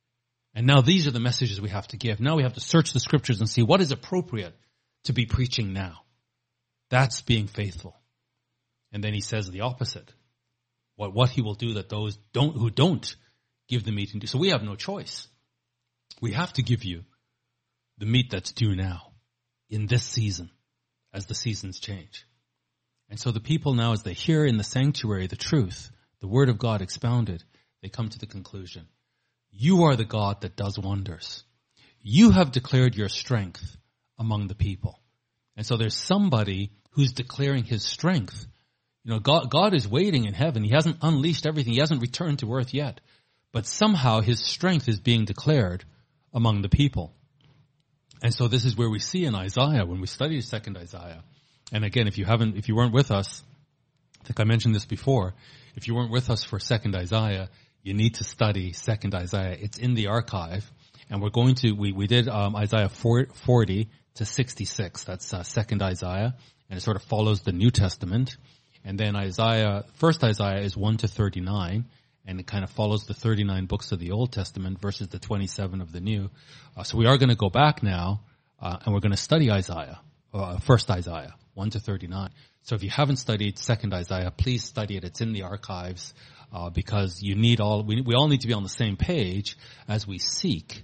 And now these are the messages we have to give. Now we have to search the scriptures and see what is appropriate to be preaching now. That's being faithful. And then he says the opposite. What, what he will do that those don't, who don't give the meat. So we have no choice. We have to give you the meat that's due now in this season as the seasons change. And so the people now, as they hear in the sanctuary the truth, the word of God expounded, they come to the conclusion. You are the God that does wonders. You have declared your strength among the people. And so there's somebody who's declaring his strength. You know, God, God is waiting in heaven. He hasn't unleashed everything. He hasn't returned to earth yet. But somehow his strength is being declared among the people. And so this is where we see in Isaiah, when we study second Isaiah. And again, if you haven't, if you weren't with us, I think I mentioned this before, if you weren't with us for second Isaiah, you need to study second Isaiah. It's in the archive. And we're going to, we, we did um, Isaiah forty to sixty-six. That's uh, second Isaiah. And it sort of follows the New Testament. And then Isaiah, first Isaiah is one to thirty-nine. And it kind of follows the thirty-nine books of the Old Testament versus the twenty-seven of the New. Uh, so we are going to go back now, uh, and we're going to study Isaiah, uh, first Isaiah, one to thirty-nine. So if you haven't studied second Isaiah, please study it. It's in the archives, uh, because you need all, we, we all need to be on the same page as we seek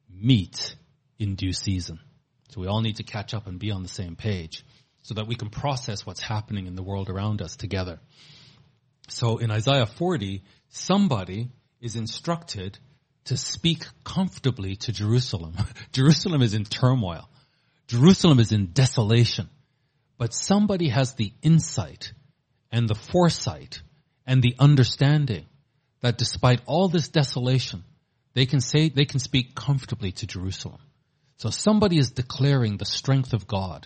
meat in due season. So we all need to catch up and be on the same page so that we can process what's happening in the world around us together. So in Isaiah forty, somebody is instructed to speak comfortably to Jerusalem. Jerusalem is in turmoil. Jerusalem is in desolation. But somebody has the insight and the foresight and the understanding that despite all this desolation, they can say, they can speak comfortably to Jerusalem. So somebody is declaring the strength of God.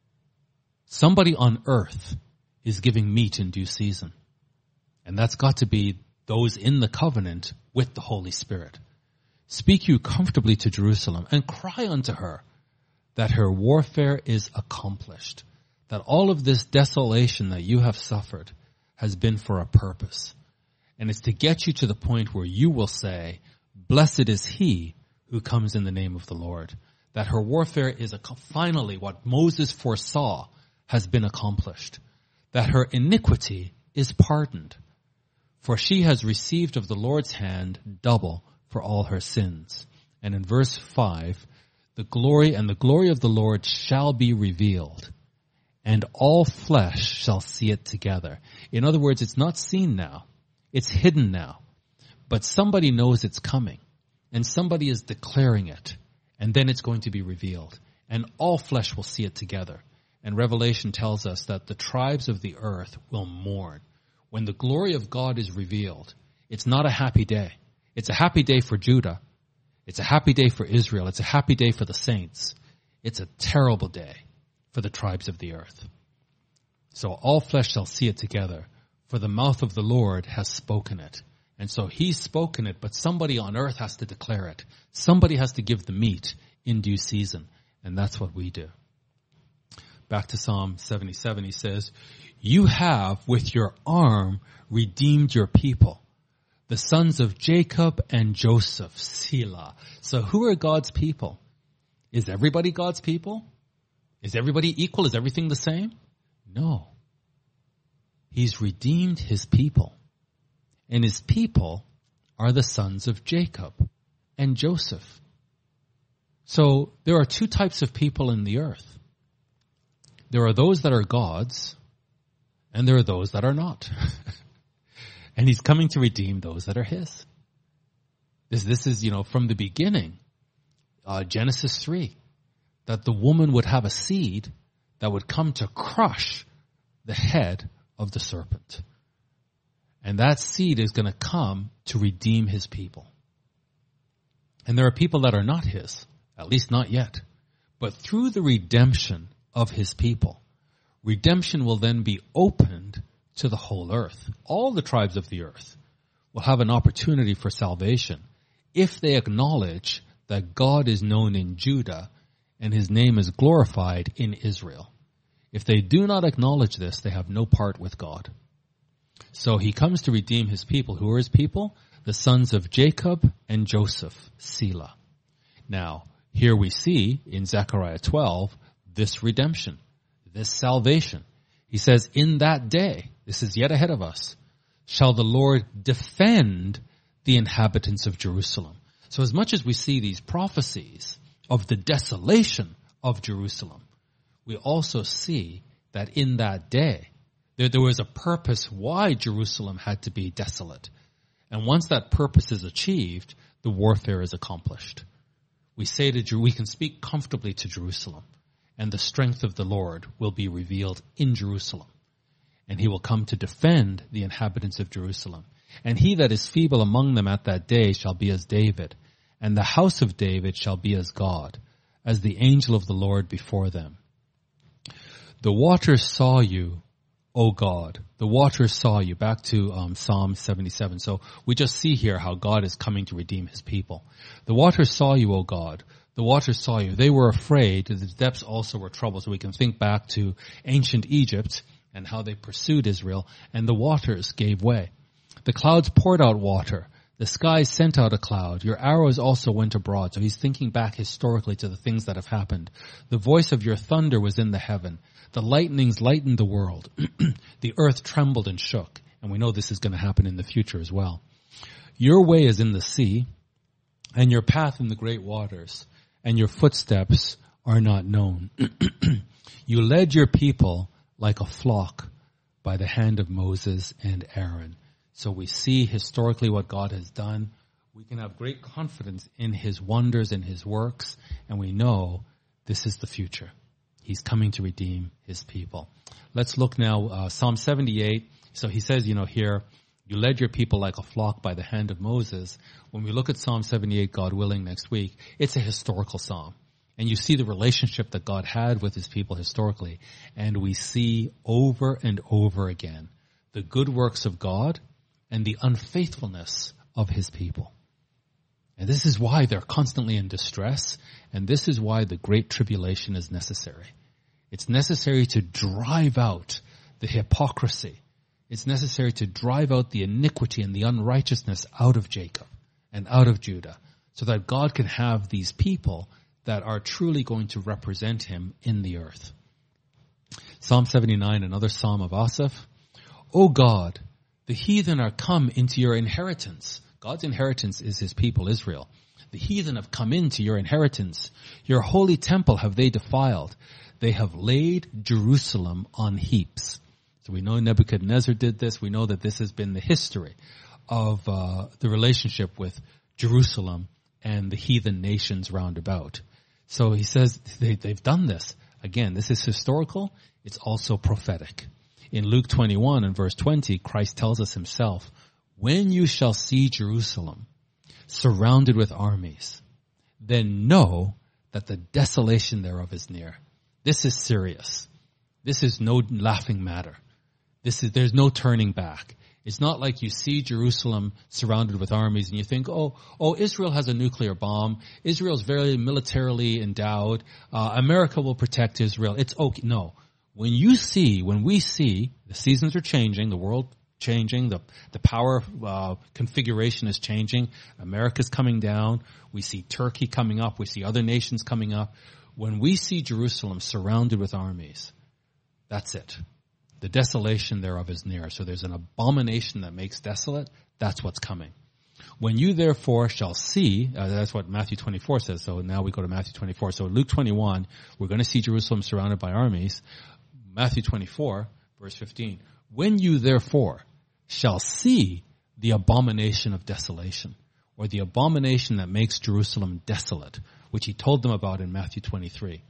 Somebody on earth is giving meat in due season. And that's got to be those in the covenant with the Holy Spirit. Speak you comfortably to Jerusalem and cry unto her that her warfare is accomplished. That all of this desolation that you have suffered has been for a purpose. And it's to get you to the point where you will say, blessed is he who comes in the name of the Lord. That her warfare is a, finally what Moses foresaw has been accomplished. That her iniquity is pardoned. For she has received of the Lord's hand double for all her sins. And in verse five, the glory and the glory of the Lord shall be revealed, and all flesh shall see it together. In other words, it's not seen now. It's hidden now. But somebody knows it's coming, and somebody is declaring it, and then it's going to be revealed, and all flesh will see it together. And Revelation tells us that the tribes of the earth will mourn. When the glory of God is revealed, it's not a happy day. It's a happy day for Judah. It's a happy day for Israel. It's a happy day for the saints. It's a terrible day for the tribes of the earth. So all flesh shall see it together, for the mouth of the Lord has spoken it. And so he's spoken it, but somebody on earth has to declare it. Somebody has to give the meat in due season. And that's what we do. Back to Psalm seventy-seven, he says, you have with your arm redeemed your people, the sons of Jacob and Joseph, Selah. So who are God's people? Is everybody God's people? Is everybody equal? Is everything the same? No. He's redeemed his people. And his people are the sons of Jacob and Joseph. So there are two types of people in the earth. There are those that are God's, and there are those that are not. And he's coming to redeem those that are his. This, this is, you know, from the beginning, uh, Genesis three, that the woman would have a seed that would come to crush the head of the serpent. And that seed is going to come to redeem his people. And there are people that are not his, at least not yet. But through the redemption of his people, redemption will then be opened to the whole earth. All the tribes of the earth will have an opportunity for salvation if they acknowledge that God is known in Judah and his name is glorified in Israel. If they do not acknowledge this, they have no part with God. So he comes to redeem his people. Who are his people? The sons of Jacob and Joseph, Selah. Now, here we see in Zechariah twelve, this redemption, this salvation. He says, in that day, this is yet ahead of us, shall the Lord defend the inhabitants of Jerusalem. So as much as we see these prophecies of the desolation of Jerusalem, we also see that in that day, there, there was a purpose why Jerusalem had to be desolate. And once that purpose is achieved, the warfare is accomplished. We say to we can speak comfortably to Jerusalem, and the strength of the Lord will be revealed in Jerusalem. And he will come to defend the inhabitants of Jerusalem. And he that is feeble among them at that day shall be as David, and the house of David shall be as God, as the angel of the Lord before them. The waters saw you, O God. The waters saw you. Back to um, Psalm seventy-seven. So we just see here how God is coming to redeem his people. The waters saw you, O God. The waters saw you. They were afraid. The depths also were troubled. So we can think back to ancient Egypt and how they pursued Israel, and the waters gave way. The clouds poured out water. The skies sent out a cloud. Your arrows also went abroad. So he's thinking back historically to the things that have happened. The voice of your thunder was in the heaven. The lightnings lightened the world. The earth trembled and shook. And we know this is going to happen in the future as well. Your way is in the sea, and your path in the great waters, and your footsteps are not known. You led your people like a flock by the hand of Moses and Aaron. So we see historically what God has done. We can have great confidence in his wonders and his works, and we know This is the future. He's coming to redeem his people. Let's look now, uh, Psalm seventy-eight. So he says, you know, here, you led your people like a flock by the hand of Moses. When we look at Psalm seventy-eight, God willing, next week, it's a historical psalm. And you see the relationship that God had with his people historically. And we see over and over again the good works of God and the unfaithfulness of his people. And this is why they're constantly in distress. And this is why the great tribulation is necessary. It's necessary to drive out the hypocrisy. It's necessary to drive out the iniquity and the unrighteousness out of Jacob and out of Judah, so that God can have these people that are truly going to represent him in the earth. Psalm seventy-nine, another psalm of Asaph. O God, the heathen are come into your inheritance. God's inheritance is his people, Israel. The heathen have come into your inheritance. Your holy temple have they defiled. They have laid Jerusalem on heaps. So we know Nebuchadnezzar did this. We know that this has been the history of uh, the relationship with Jerusalem and the heathen nations round about. So he says they, they've done this. Again, this is historical. It's also prophetic. In Luke twenty-one and verse twenty, Christ tells us himself, when you shall see Jerusalem surrounded with armies, then know that the desolation thereof is near. This is serious. This is no laughing matter. This is, there's no turning back. It's not like you see Jerusalem surrounded with armies and you think, oh, oh, Israel has a nuclear bomb. Israel's very militarily endowed. Uh, America will protect Israel. It's okay. No. When you see, when we see, the seasons are changing, the world changing, the, the power uh, configuration is changing. America's coming down. We see Turkey coming up. We see other nations coming up. When we see Jerusalem surrounded with armies, that's it. The desolation thereof is near. So there's an abomination that makes desolate. That's what's coming. When you therefore shall see, uh, that's what Matthew twenty-four says. So now we go to Matthew twenty-four. So Luke twenty-one, we're going to see Jerusalem surrounded by armies. Matthew twenty-four, verse fifteen. When you therefore shall see the abomination of desolation, or the abomination that makes Jerusalem desolate, which he told them about in Matthew twenty-three.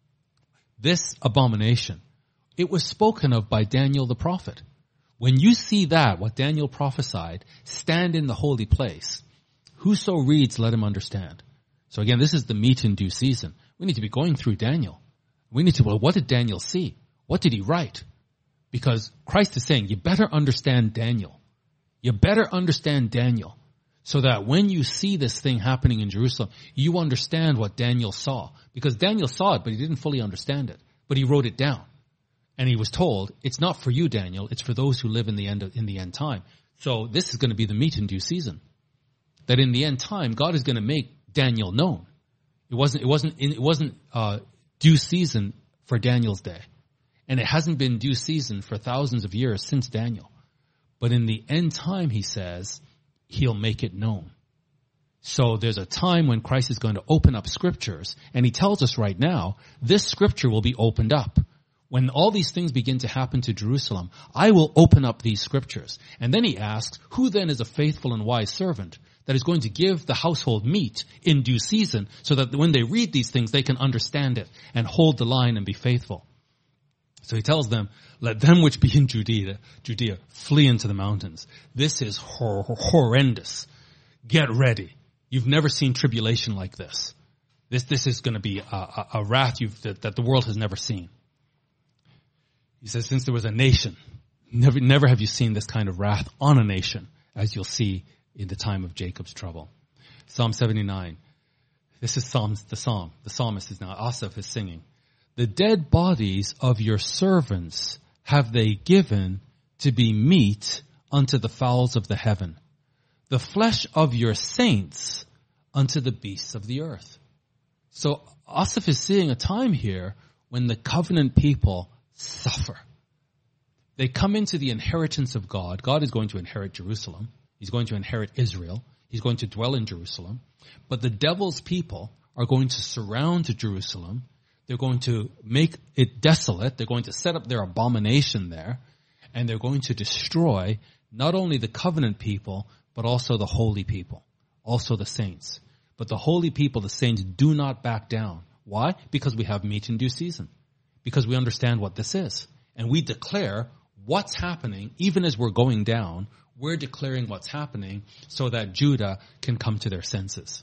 This abomination, it was spoken of by Daniel the prophet. When you see that, what Daniel prophesied, stand in the holy place, whoso reads, let him understand. So again, this is the meat in due season. We need to be going through Daniel. We need to, well, what did Daniel see? What did he write? Because Christ is saying, you better understand Daniel. You better understand Daniel, so that when you see this thing happening in Jerusalem, you understand what Daniel saw. Because Daniel saw it, but he didn't fully understand it. But he wrote it down. And he was told, it's not for you, Daniel, it's for those who live in the end of, in the end time. So this is going to be the meat in due season. That in the end time, God is going to make Daniel known. It wasn't, it wasn't, it wasn't, uh, due season for Daniel's day. And it hasn't been due season for thousands of years since Daniel. But in the end time, he says, he'll make it known. So there's a time when Christ is going to open up scriptures. And he tells us right now, this scripture will be opened up. When all these things begin to happen to Jerusalem, I will open up these scriptures. And then he asks, who then is a faithful and wise servant that is going to give the household meat in due season, so that when they read these things, they can understand it and hold the line and be faithful? So he tells them, let them which be in Judea, Judea flee into the mountains. This is hor- horrendous. Get ready. You've never seen tribulation like this. This, this is going to be a, a, a wrath you've, that, that the world has never seen. He says, since there was a nation, never, never have you seen this kind of wrath on a nation, as you'll see in the time of Jacob's trouble. Psalm seventy-nine. This is Psalms, the psalm. The psalmist is now, Asaph is singing. The dead bodies of your servants have they given to be meat unto the fowls of the heaven, the flesh of your saints unto the beasts of the earth. So Asaph is seeing a time here when the covenant people suffer. They come into the inheritance of God. God is going to inherit Jerusalem. He's going to inherit Israel. He's going to dwell in Jerusalem. But the devil's people are going to surround Jerusalem. They're going to make it desolate. They're going to set up their abomination there. And they're going to destroy not only the covenant people, but also the holy people, also the saints. But the holy people, the saints, do not back down. Why? Because we have meat in due season. Because we understand what this is. And we declare what's happening, even as we're going down, we're declaring what's happening so that Judah can come to their senses.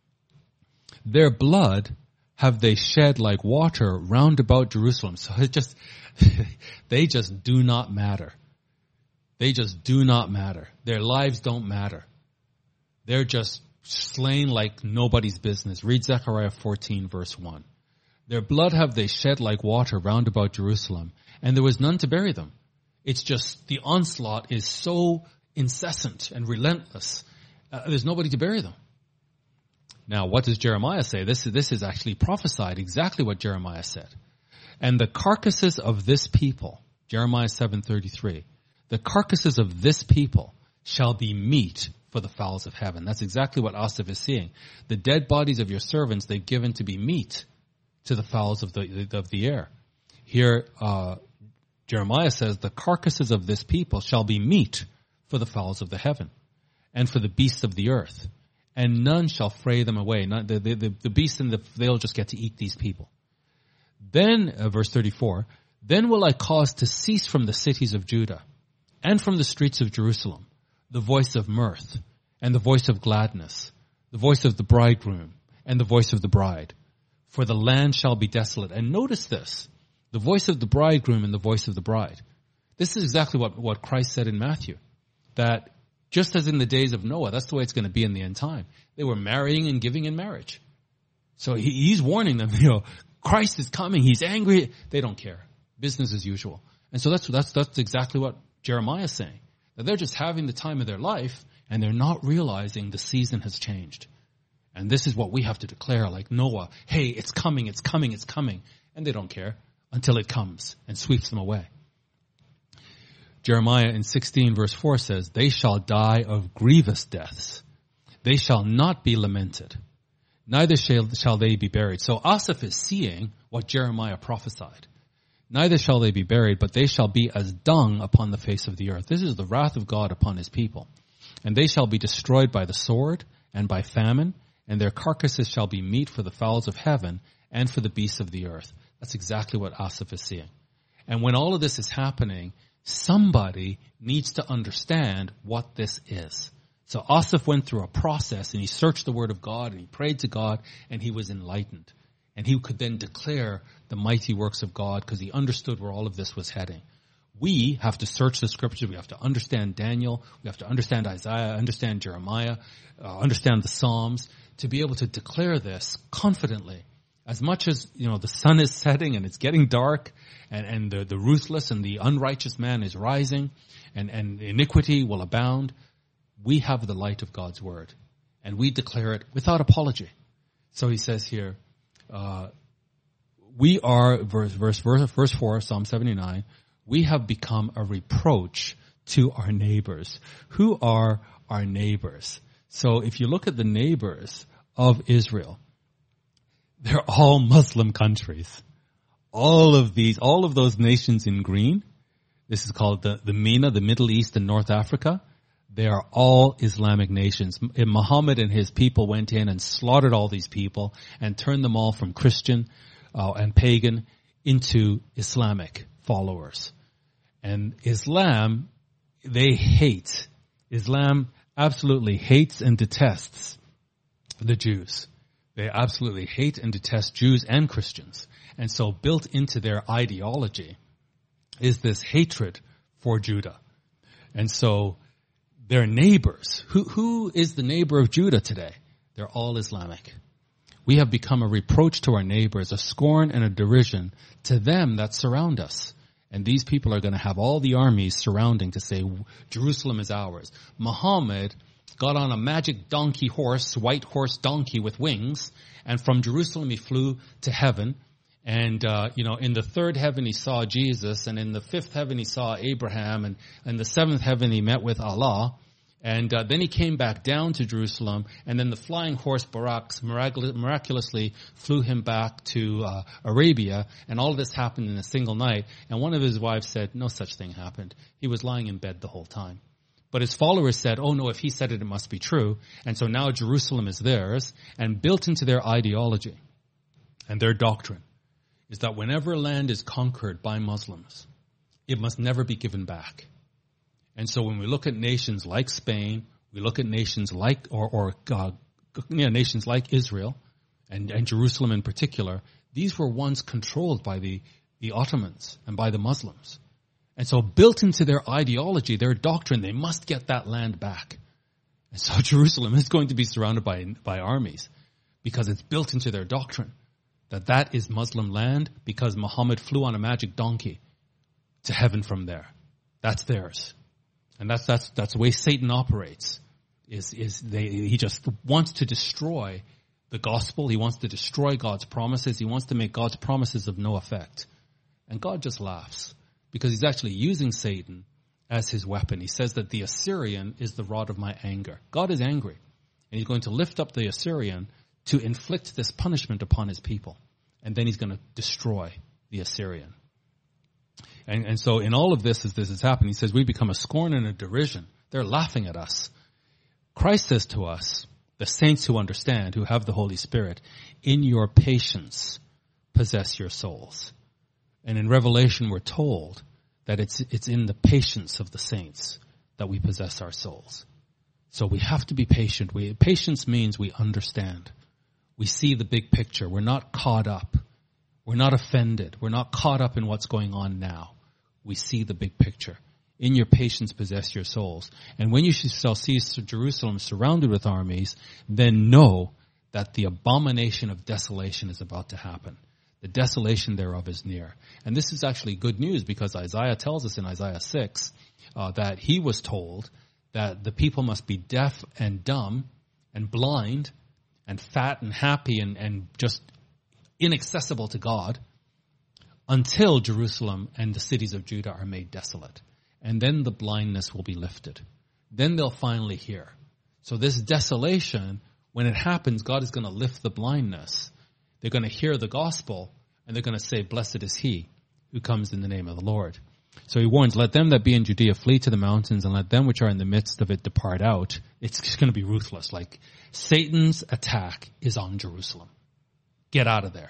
Their blood have they shed like water round about Jerusalem. So it just, they just do not matter. They just do not matter. Their lives don't matter. They're just slain like nobody's business. Read Zechariah fourteen verse one. Their blood have they shed like water round about Jerusalem, and there was none to bury them. It's just the onslaught is so incessant and relentless. Uh, there's nobody to bury them. Now, what does Jeremiah say? This, this is actually prophesied, exactly what Jeremiah said. And the carcasses of this people, Jeremiah seven thirty-three, the carcasses of this people shall be meat for the fowls of heaven. That's exactly what Asaph is saying. The dead bodies of your servants they've given to be meat to the fowls of the of the air. Here, uh, Jeremiah says, the carcasses of this people shall be meat for the fowls of the heaven and for the beasts of the earth. And none shall fray them away. Not, the, the, the beasts and the, they'll just get to eat these people. Then, uh, verse thirty-four, then will I cause to cease from the cities of Judah and from the streets of Jerusalem the voice of mirth and the voice of gladness, the voice of the bridegroom and the voice of the bride. For the land shall be desolate. And notice this, the voice of the bridegroom and the voice of the bride. This is exactly what, what Christ said in Matthew, that just as in the days of Noah, that's the way it's going to be in the end time. They were marrying and giving in marriage. So he, he's warning them, you know, Christ is coming. He's angry. They don't care. Business as usual. And so that's, that's, that's exactly what Jeremiah is saying. That they're just having the time of their life and they're not realizing the season has changed. And this is what we have to declare like Noah. Hey, it's coming, it's coming, it's coming. And they don't care until it comes and sweeps them away. Jeremiah in sixteen verse four says, they shall die of grievous deaths. They shall not be lamented. Neither shall, shall they be buried. So Asaph is seeing what Jeremiah prophesied. Neither shall they be buried, but they shall be as dung upon the face of the earth. This is the wrath of God upon his people. And they shall be destroyed by the sword and by famine, and their carcasses shall be meat for the fowls of heaven and for the beasts of the earth. That's exactly what Asaph is seeing. And when all of this is happening, somebody needs to understand what this is. So Asaph went through a process and he searched the word of God and he prayed to God and he was enlightened. And he could then declare the mighty works of God because he understood where all of this was heading. We have to search the scriptures. We have to understand Daniel. We have to understand Isaiah, understand Jeremiah, uh, understand the Psalms to be able to declare this confidently. As much as, you know, the sun is setting and it's getting dark and, and the, the ruthless and the unrighteous man is rising and, and iniquity will abound, we have the light of God's word and we declare it without apology. So he says here, uh, we are, verse, verse, verse, verse four, Psalm seventy-nine, we have become a reproach to our neighbors. Who are our neighbors? So if you look at the neighbors of Israel, they're all Muslim countries. All of these, all of those nations in green, this is called the, the MENA, the Middle East and North Africa, they are all Islamic nations. And Muhammad and his people went in and slaughtered all these people and turned them all from Christian uh, and pagan into Islamic followers. And Islam, they hate. Islam absolutely hates and detests the Jews. They absolutely hate and detest Jews and Christians. And so built into their ideology is this hatred for Judah. And so their neighbors, who, who is the neighbor of Judah today? They're all Islamic. We have become a reproach to our neighbors, a scorn and a derision to them that surround us. And these people are going to have all the armies surrounding to say, Jerusalem is ours. Muhammad got on a magic donkey horse, white horse donkey with wings, and from Jerusalem he flew to heaven. And, uh, you know, in the third heaven he saw Jesus, and in the fifth heaven he saw Abraham, and in the seventh heaven he met with Allah. And uh, then he came back down to Jerusalem, and then the flying horse Baraks miraculously flew him back to uh, Arabia, and all of this happened in a single night. And one of his wives said, no such thing happened. He was lying in bed the whole time. But his followers said, oh no, if he said it, it must be true. And so now Jerusalem is theirs, and built into their ideology and their doctrine is that whenever land is conquered by Muslims, it must never be given back. And so when we look at nations like Spain, we look at nations like, or, or uh, yeah, nations like Israel and, and Jerusalem in particular, these were once controlled by the, the Ottomans and by the Muslims. And so built into their ideology, their doctrine, they must get that land back. And so Jerusalem is going to be surrounded by, by armies because it's built into their doctrine that that is Muslim land because Muhammad flew on a magic donkey to heaven from there. That's theirs. And that's, that's, that's the way Satan operates. Is, is they, he just wants to destroy the gospel. He wants to destroy God's promises. He wants to make God's promises of no effect. And God just laughs because he's actually using Satan as his weapon. He says that the Assyrian is the rod of my anger. God is angry. And he's going to lift up the Assyrian to inflict this punishment upon his people. And then he's going to destroy the Assyrian. And, and so in all of this, as this has happened, he says we become a scorn and a derision. They're laughing at us. Christ says to us, the saints who understand, who have the Holy Spirit, in your patience possess your souls. And in Revelation, we're told that it's it's in the patience of the saints that we possess our souls. So we have to be patient. We, patience means we understand. We see the big picture. We're not caught up. We're not offended. We're not caught up in what's going on now. We see the big picture. In your patience possess your souls. And when you shall see Jerusalem surrounded with armies, then know that the abomination of desolation is about to happen. The desolation thereof is near. And this is actually good news because Isaiah tells us in Isaiah six uh, that he was told that the people must be deaf and dumb and blind and fat and happy and, and just inaccessible to God until Jerusalem and the cities of Judah are made desolate. And then the blindness will be lifted. Then they'll finally hear. So this desolation, when it happens, God is going to lift the blindness. They're going to hear the gospel, and they're going to say, blessed is he who comes in the name of the Lord. So he warns, let them that be in Judea flee to the mountains, and let them which are in the midst of it depart out. It's going to be ruthless. Like Satan's attack is on Jerusalem. Get out of there.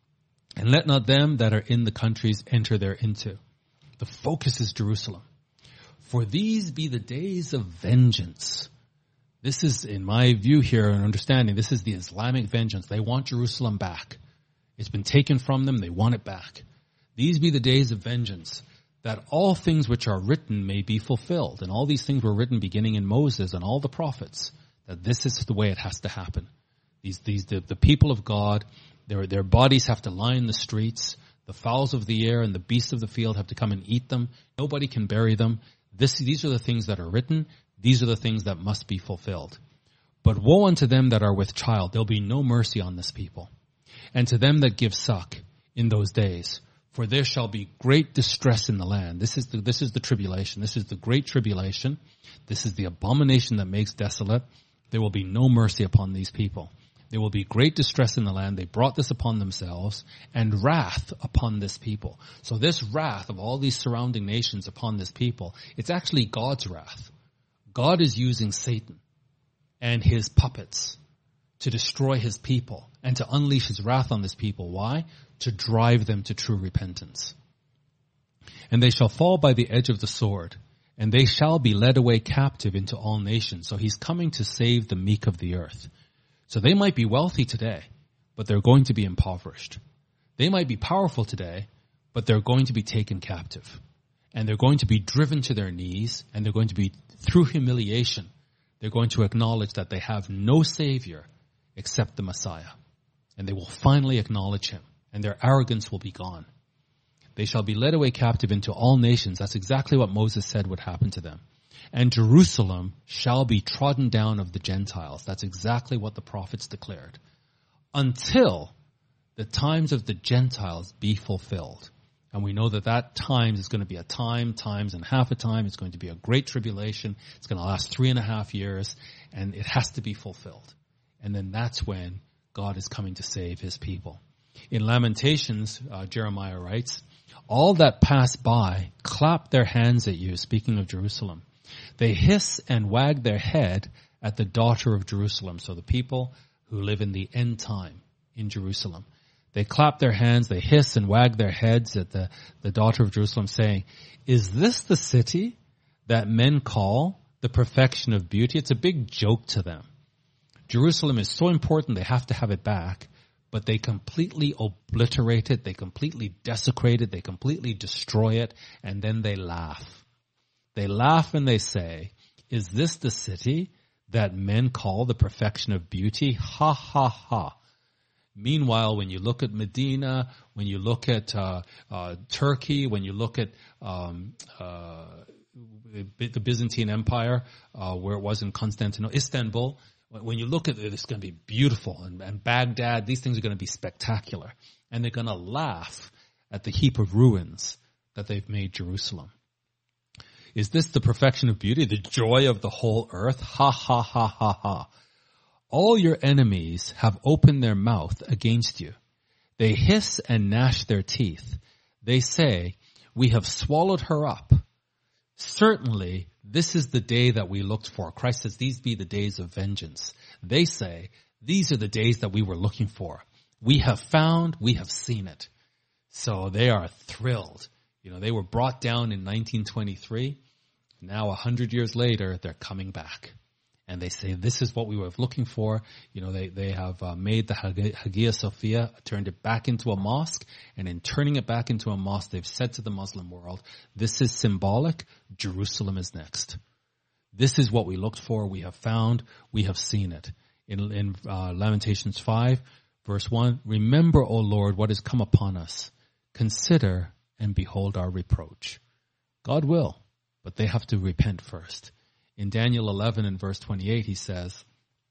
And let not them that are in the countries enter thereinto. The focus is Jerusalem. For these be the days of vengeance. This is, in my view here and understanding, this is the Islamic vengeance. They want Jerusalem back. It's been taken from them. They want it back. These be the days of vengeance, that all things which are written may be fulfilled. And all these things were written beginning in Moses and all the prophets, that this is the way it has to happen. These, these, the, the people of God, their, their bodies have to line the streets. The fowls of the air and the beasts of the field have to come and eat them. Nobody can bury them. This, these are the things that are written. These are the things that must be fulfilled. But woe unto them that are with child. There'll be no mercy on this people. And to them that give suck in those days. For there shall be great distress in the land. This is the, this is the tribulation. This is the great tribulation. This is the abomination that makes desolate. There will be no mercy upon these people. There will be great distress in the land. They brought this upon themselves, and wrath upon this people. So this wrath of all these surrounding nations upon this people, it's actually God's wrath. God is using Satan and his puppets to destroy his people and to unleash his wrath on this people. Why? To drive them to true repentance. And they shall fall by the edge of the sword, and they shall be led away captive into all nations. So he's coming to save the meek of the earth. So they might be wealthy today, but they're going to be impoverished. They might be powerful today, but they're going to be taken captive. And they're going to be driven to their knees, and they're going to be, through humiliation, they're going to acknowledge that they have no Savior except the Messiah. And they will finally acknowledge him, and their arrogance will be gone. They shall be led away captive into all nations. That's exactly what Moses said would happen to them. And Jerusalem shall be trodden down of the Gentiles. That's exactly what the prophets declared. Until the times of the Gentiles be fulfilled. And we know that that times is going to be a time, times and half a time. It's going to be a great tribulation. It's going to last three and a half years. And it has to be fulfilled. And then that's when God is coming to save his people. In Lamentations, uh, Jeremiah writes, all that pass by clap their hands at you, speaking of Jerusalem. They hiss and wag their head at the daughter of Jerusalem. So the people who live in the end time in Jerusalem. They clap their hands, they hiss and wag their heads at the, the daughter of Jerusalem, saying, is this the city that men call the perfection of beauty? It's a big joke to them. Jerusalem is so important they have to have it back, but they completely obliterate it, they completely desecrate it, they completely destroy it, and then they laugh. They laugh and they say, is this the city that men call the perfection of beauty? Ha ha ha. Meanwhile, when you look at Medina, when you look at uh, uh, Turkey, when you look at um, uh, the Byzantine Empire, uh, where it was in Constantinople, Istanbul, when you look at it, it's going to be beautiful. And, and Baghdad, these things are going to be spectacular. And they're going to laugh at the heap of ruins that they've made Jerusalem. Is this the perfection of beauty, the joy of the whole earth? Ha, ha, ha, ha, ha. All your enemies have opened their mouth against you. They hiss and gnash their teeth. They say, we have swallowed her up. Certainly, this is the day that we looked for. Christ says, these be the days of vengeance. They say, these are the days that we were looking for. We have found, we have seen it. So they are thrilled. You know, they were brought down in nineteen twenty-three. Now, a hundred years later, they're coming back. And they say, this is what we were looking for. You know, they, they have uh, made the Hagia Sophia, turned it back into a mosque. And in turning it back into a mosque, they've said to the Muslim world, this is symbolic. Jerusalem is next. This is what we looked for. We have found. We have seen it. In, in uh, Lamentations five, verse one, remember, O Lord, what has come upon us. Consider and behold our reproach. God will, but they have to repent first. In Daniel eleven and verse twenty-eight, he says,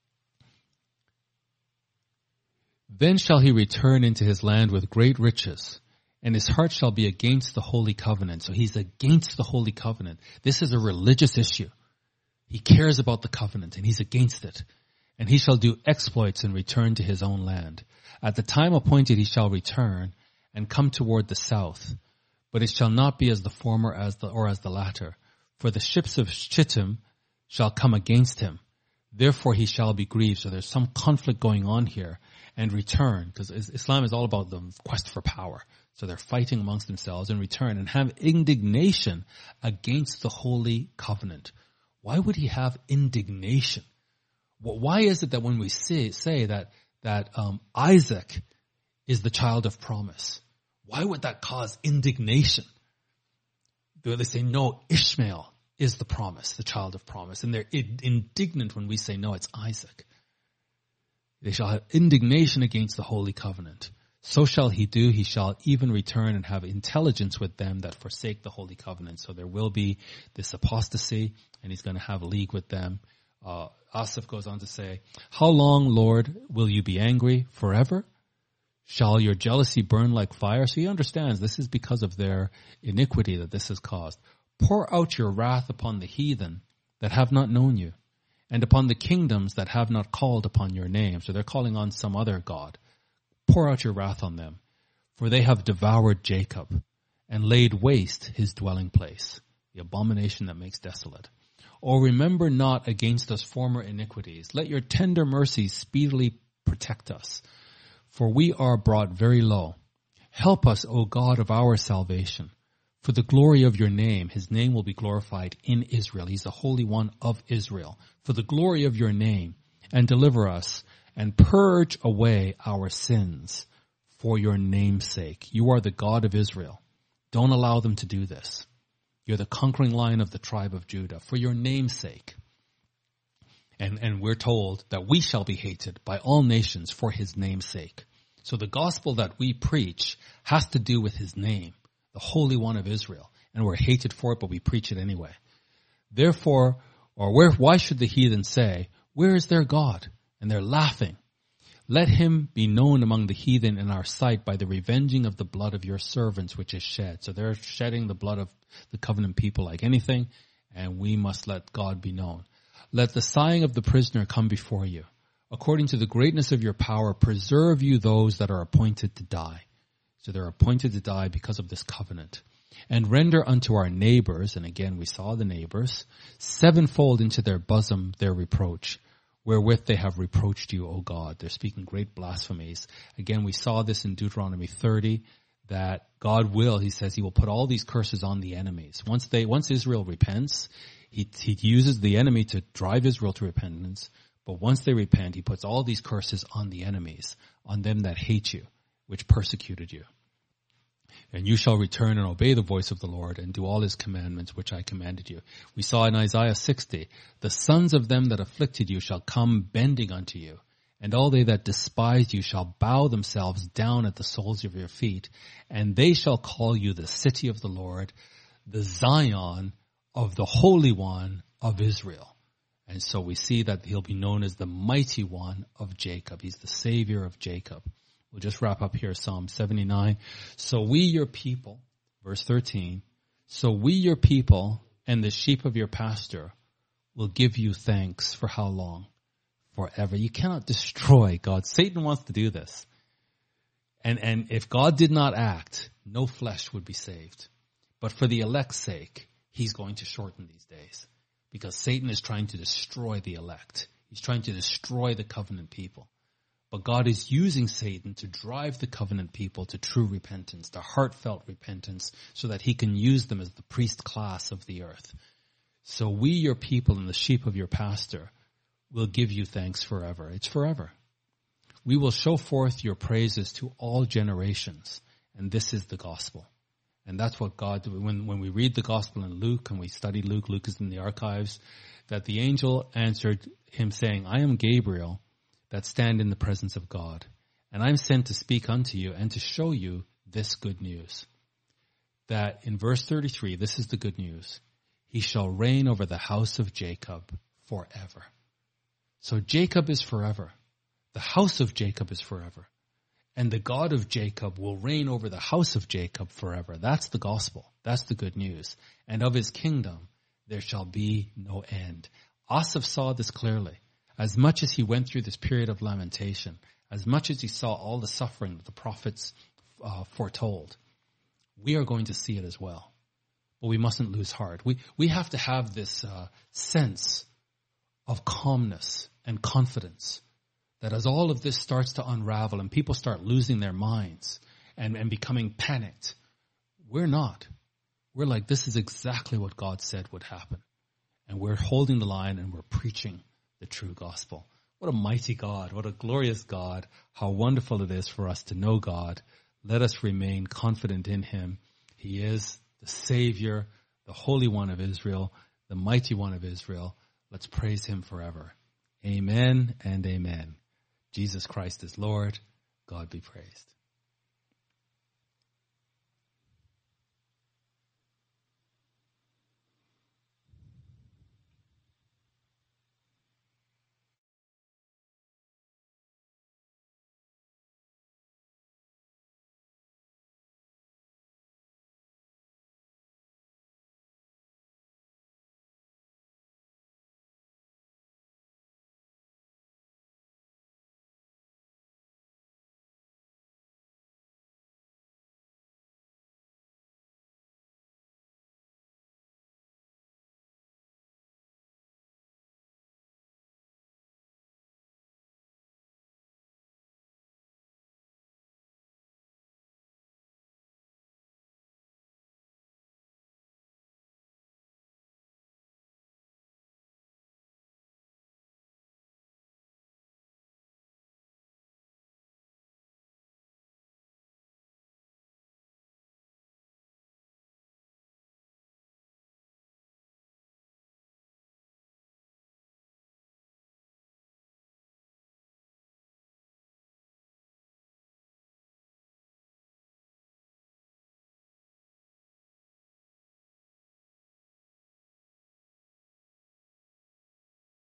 then shall he return into his land with great riches, and his heart shall be against the holy covenant. So he's against the holy covenant. This is a religious issue. He cares about the covenant, and he's against it. And he shall do exploits and return to his own land. At the time appointed he shall return and come toward the south. But it shall not be as the former as the or as the latter. For the ships of Shittim shall come against him. Therefore he shall be grieved. So there's some conflict going on here. And return, because Islam is all about the quest for power. So they're fighting amongst themselves, and return and have indignation against the holy covenant. Why would he have indignation? Why is it that when we say, say that, that um, Isaac is the child of promise, why would that cause indignation? They say, no, Ishmael is the promise, the child of promise. And they're indignant when we say, no, it's Isaac. They shall have indignation against the holy covenant. So shall he do. He shall even return and have intelligence with them that forsake the holy covenant. So there will be this apostasy, and he's going to have a league with them. Uh, Asaph goes on to say, how long, Lord, will you be angry? Forever? Shall your jealousy burn like fire? So he understands this is because of their iniquity that this has caused. Pour out your wrath upon the heathen that have not known you, and upon the kingdoms that have not called upon your name. So they're calling on some other God. Pour out your wrath on them, for they have devoured Jacob and laid waste his dwelling place, the abomination that makes desolate. O remember not against us former iniquities. Let your tender mercies speedily protect us, for we are brought very low. Help us, O God of our salvation. For the glory of your name, his name will be glorified in Israel. He's the Holy One of Israel. For the glory of your name, and deliver us, and purge away our sins for your name's sake. You are the God of Israel. Don't allow them to do this. You're the conquering lion of the tribe of Judah for your name's sake. And, and we're told that we shall be hated by all nations for his name's sake. So the gospel that we preach has to do with his name, the Holy One of Israel. And we're hated for it, but we preach it anyway. Therefore, or where, why should the heathen say, where is their God? And they're laughing. Let him be known among the heathen in our sight by the revenging of the blood of your servants, which is shed. So they're shedding the blood of the covenant people like anything, and we must let God be known. Let the sighing of the prisoner come before you. According to the greatness of your power, preserve you those that are appointed to die. So they're appointed to die because of this covenant. And render unto our neighbors, and again we saw the neighbors, sevenfold into their bosom their reproach. wherewith they have reproached you, O God. They're speaking great blasphemies. Again, we saw this in Deuteronomy thirty, that God will, he says, he will put all these curses on the enemies. Once they, once Israel repents, he, he uses the enemy to drive Israel to repentance. But once they repent, he puts all these curses on the enemies, on them that hate you, which persecuted you. And you shall return and obey the voice of the Lord and do all his commandments which I commanded you. We saw in Isaiah sixty, the sons of them that afflicted you shall come bending unto you, and all they that despise you shall bow themselves down at the soles of your feet, and they shall call you the city of the Lord, the Zion of the Holy One of Israel. And so we see that he'll be known as the Mighty One of Jacob. He's the Savior of Jacob. We'll just wrap up here, Psalm seventy-nine. So we, your people, verse thirteen, so we, your people, and the sheep of your pasture will give you thanks for how long? Forever. You cannot destroy God. Satan wants to do this. And, and if God did not act, no flesh would be saved. But for the elect's sake, he's going to shorten these days. Because Satan is trying to destroy the elect. He's trying to destroy the covenant people. But God is using Satan to drive the covenant people to true repentance, to heartfelt repentance, so that he can use them as the priest class of the earth. So we, your people, and the sheep of your pasture, will give you thanks forever. It's forever. We will show forth your praises to all generations. And this is the gospel. And that's what God, when, when we read the gospel in Luke, and we study Luke, Luke is in the archives, that the angel answered him saying, I am Gabriel, that stand in the presence of God. And I'm sent to speak unto you and to show you this good news. That in verse thirty-three, this is the good news. He shall reign over the house of Jacob forever. So Jacob is forever. The house of Jacob is forever. And the God of Jacob will reign over the house of Jacob forever. That's the gospel. That's the good news. And of his kingdom, there shall be no end. Asaph saw this clearly. As much as he went through this period of lamentation, as much as he saw all the suffering that the prophets uh, foretold, we are going to see it as well. But we mustn't lose heart. We, we have to have this uh, sense of calmness and confidence that as all of this starts to unravel and people start losing their minds and, and becoming panicked, we're not. We're like, this is exactly what God said would happen. And we're holding the line and we're preaching the true gospel. What a mighty God. What a glorious God. How wonderful it is for us to know God. Let us remain confident in him. He is the Savior, the Holy One of Israel, the Mighty One of Israel. Let's praise him forever. Amen and amen. Jesus Christ is Lord. God be praised.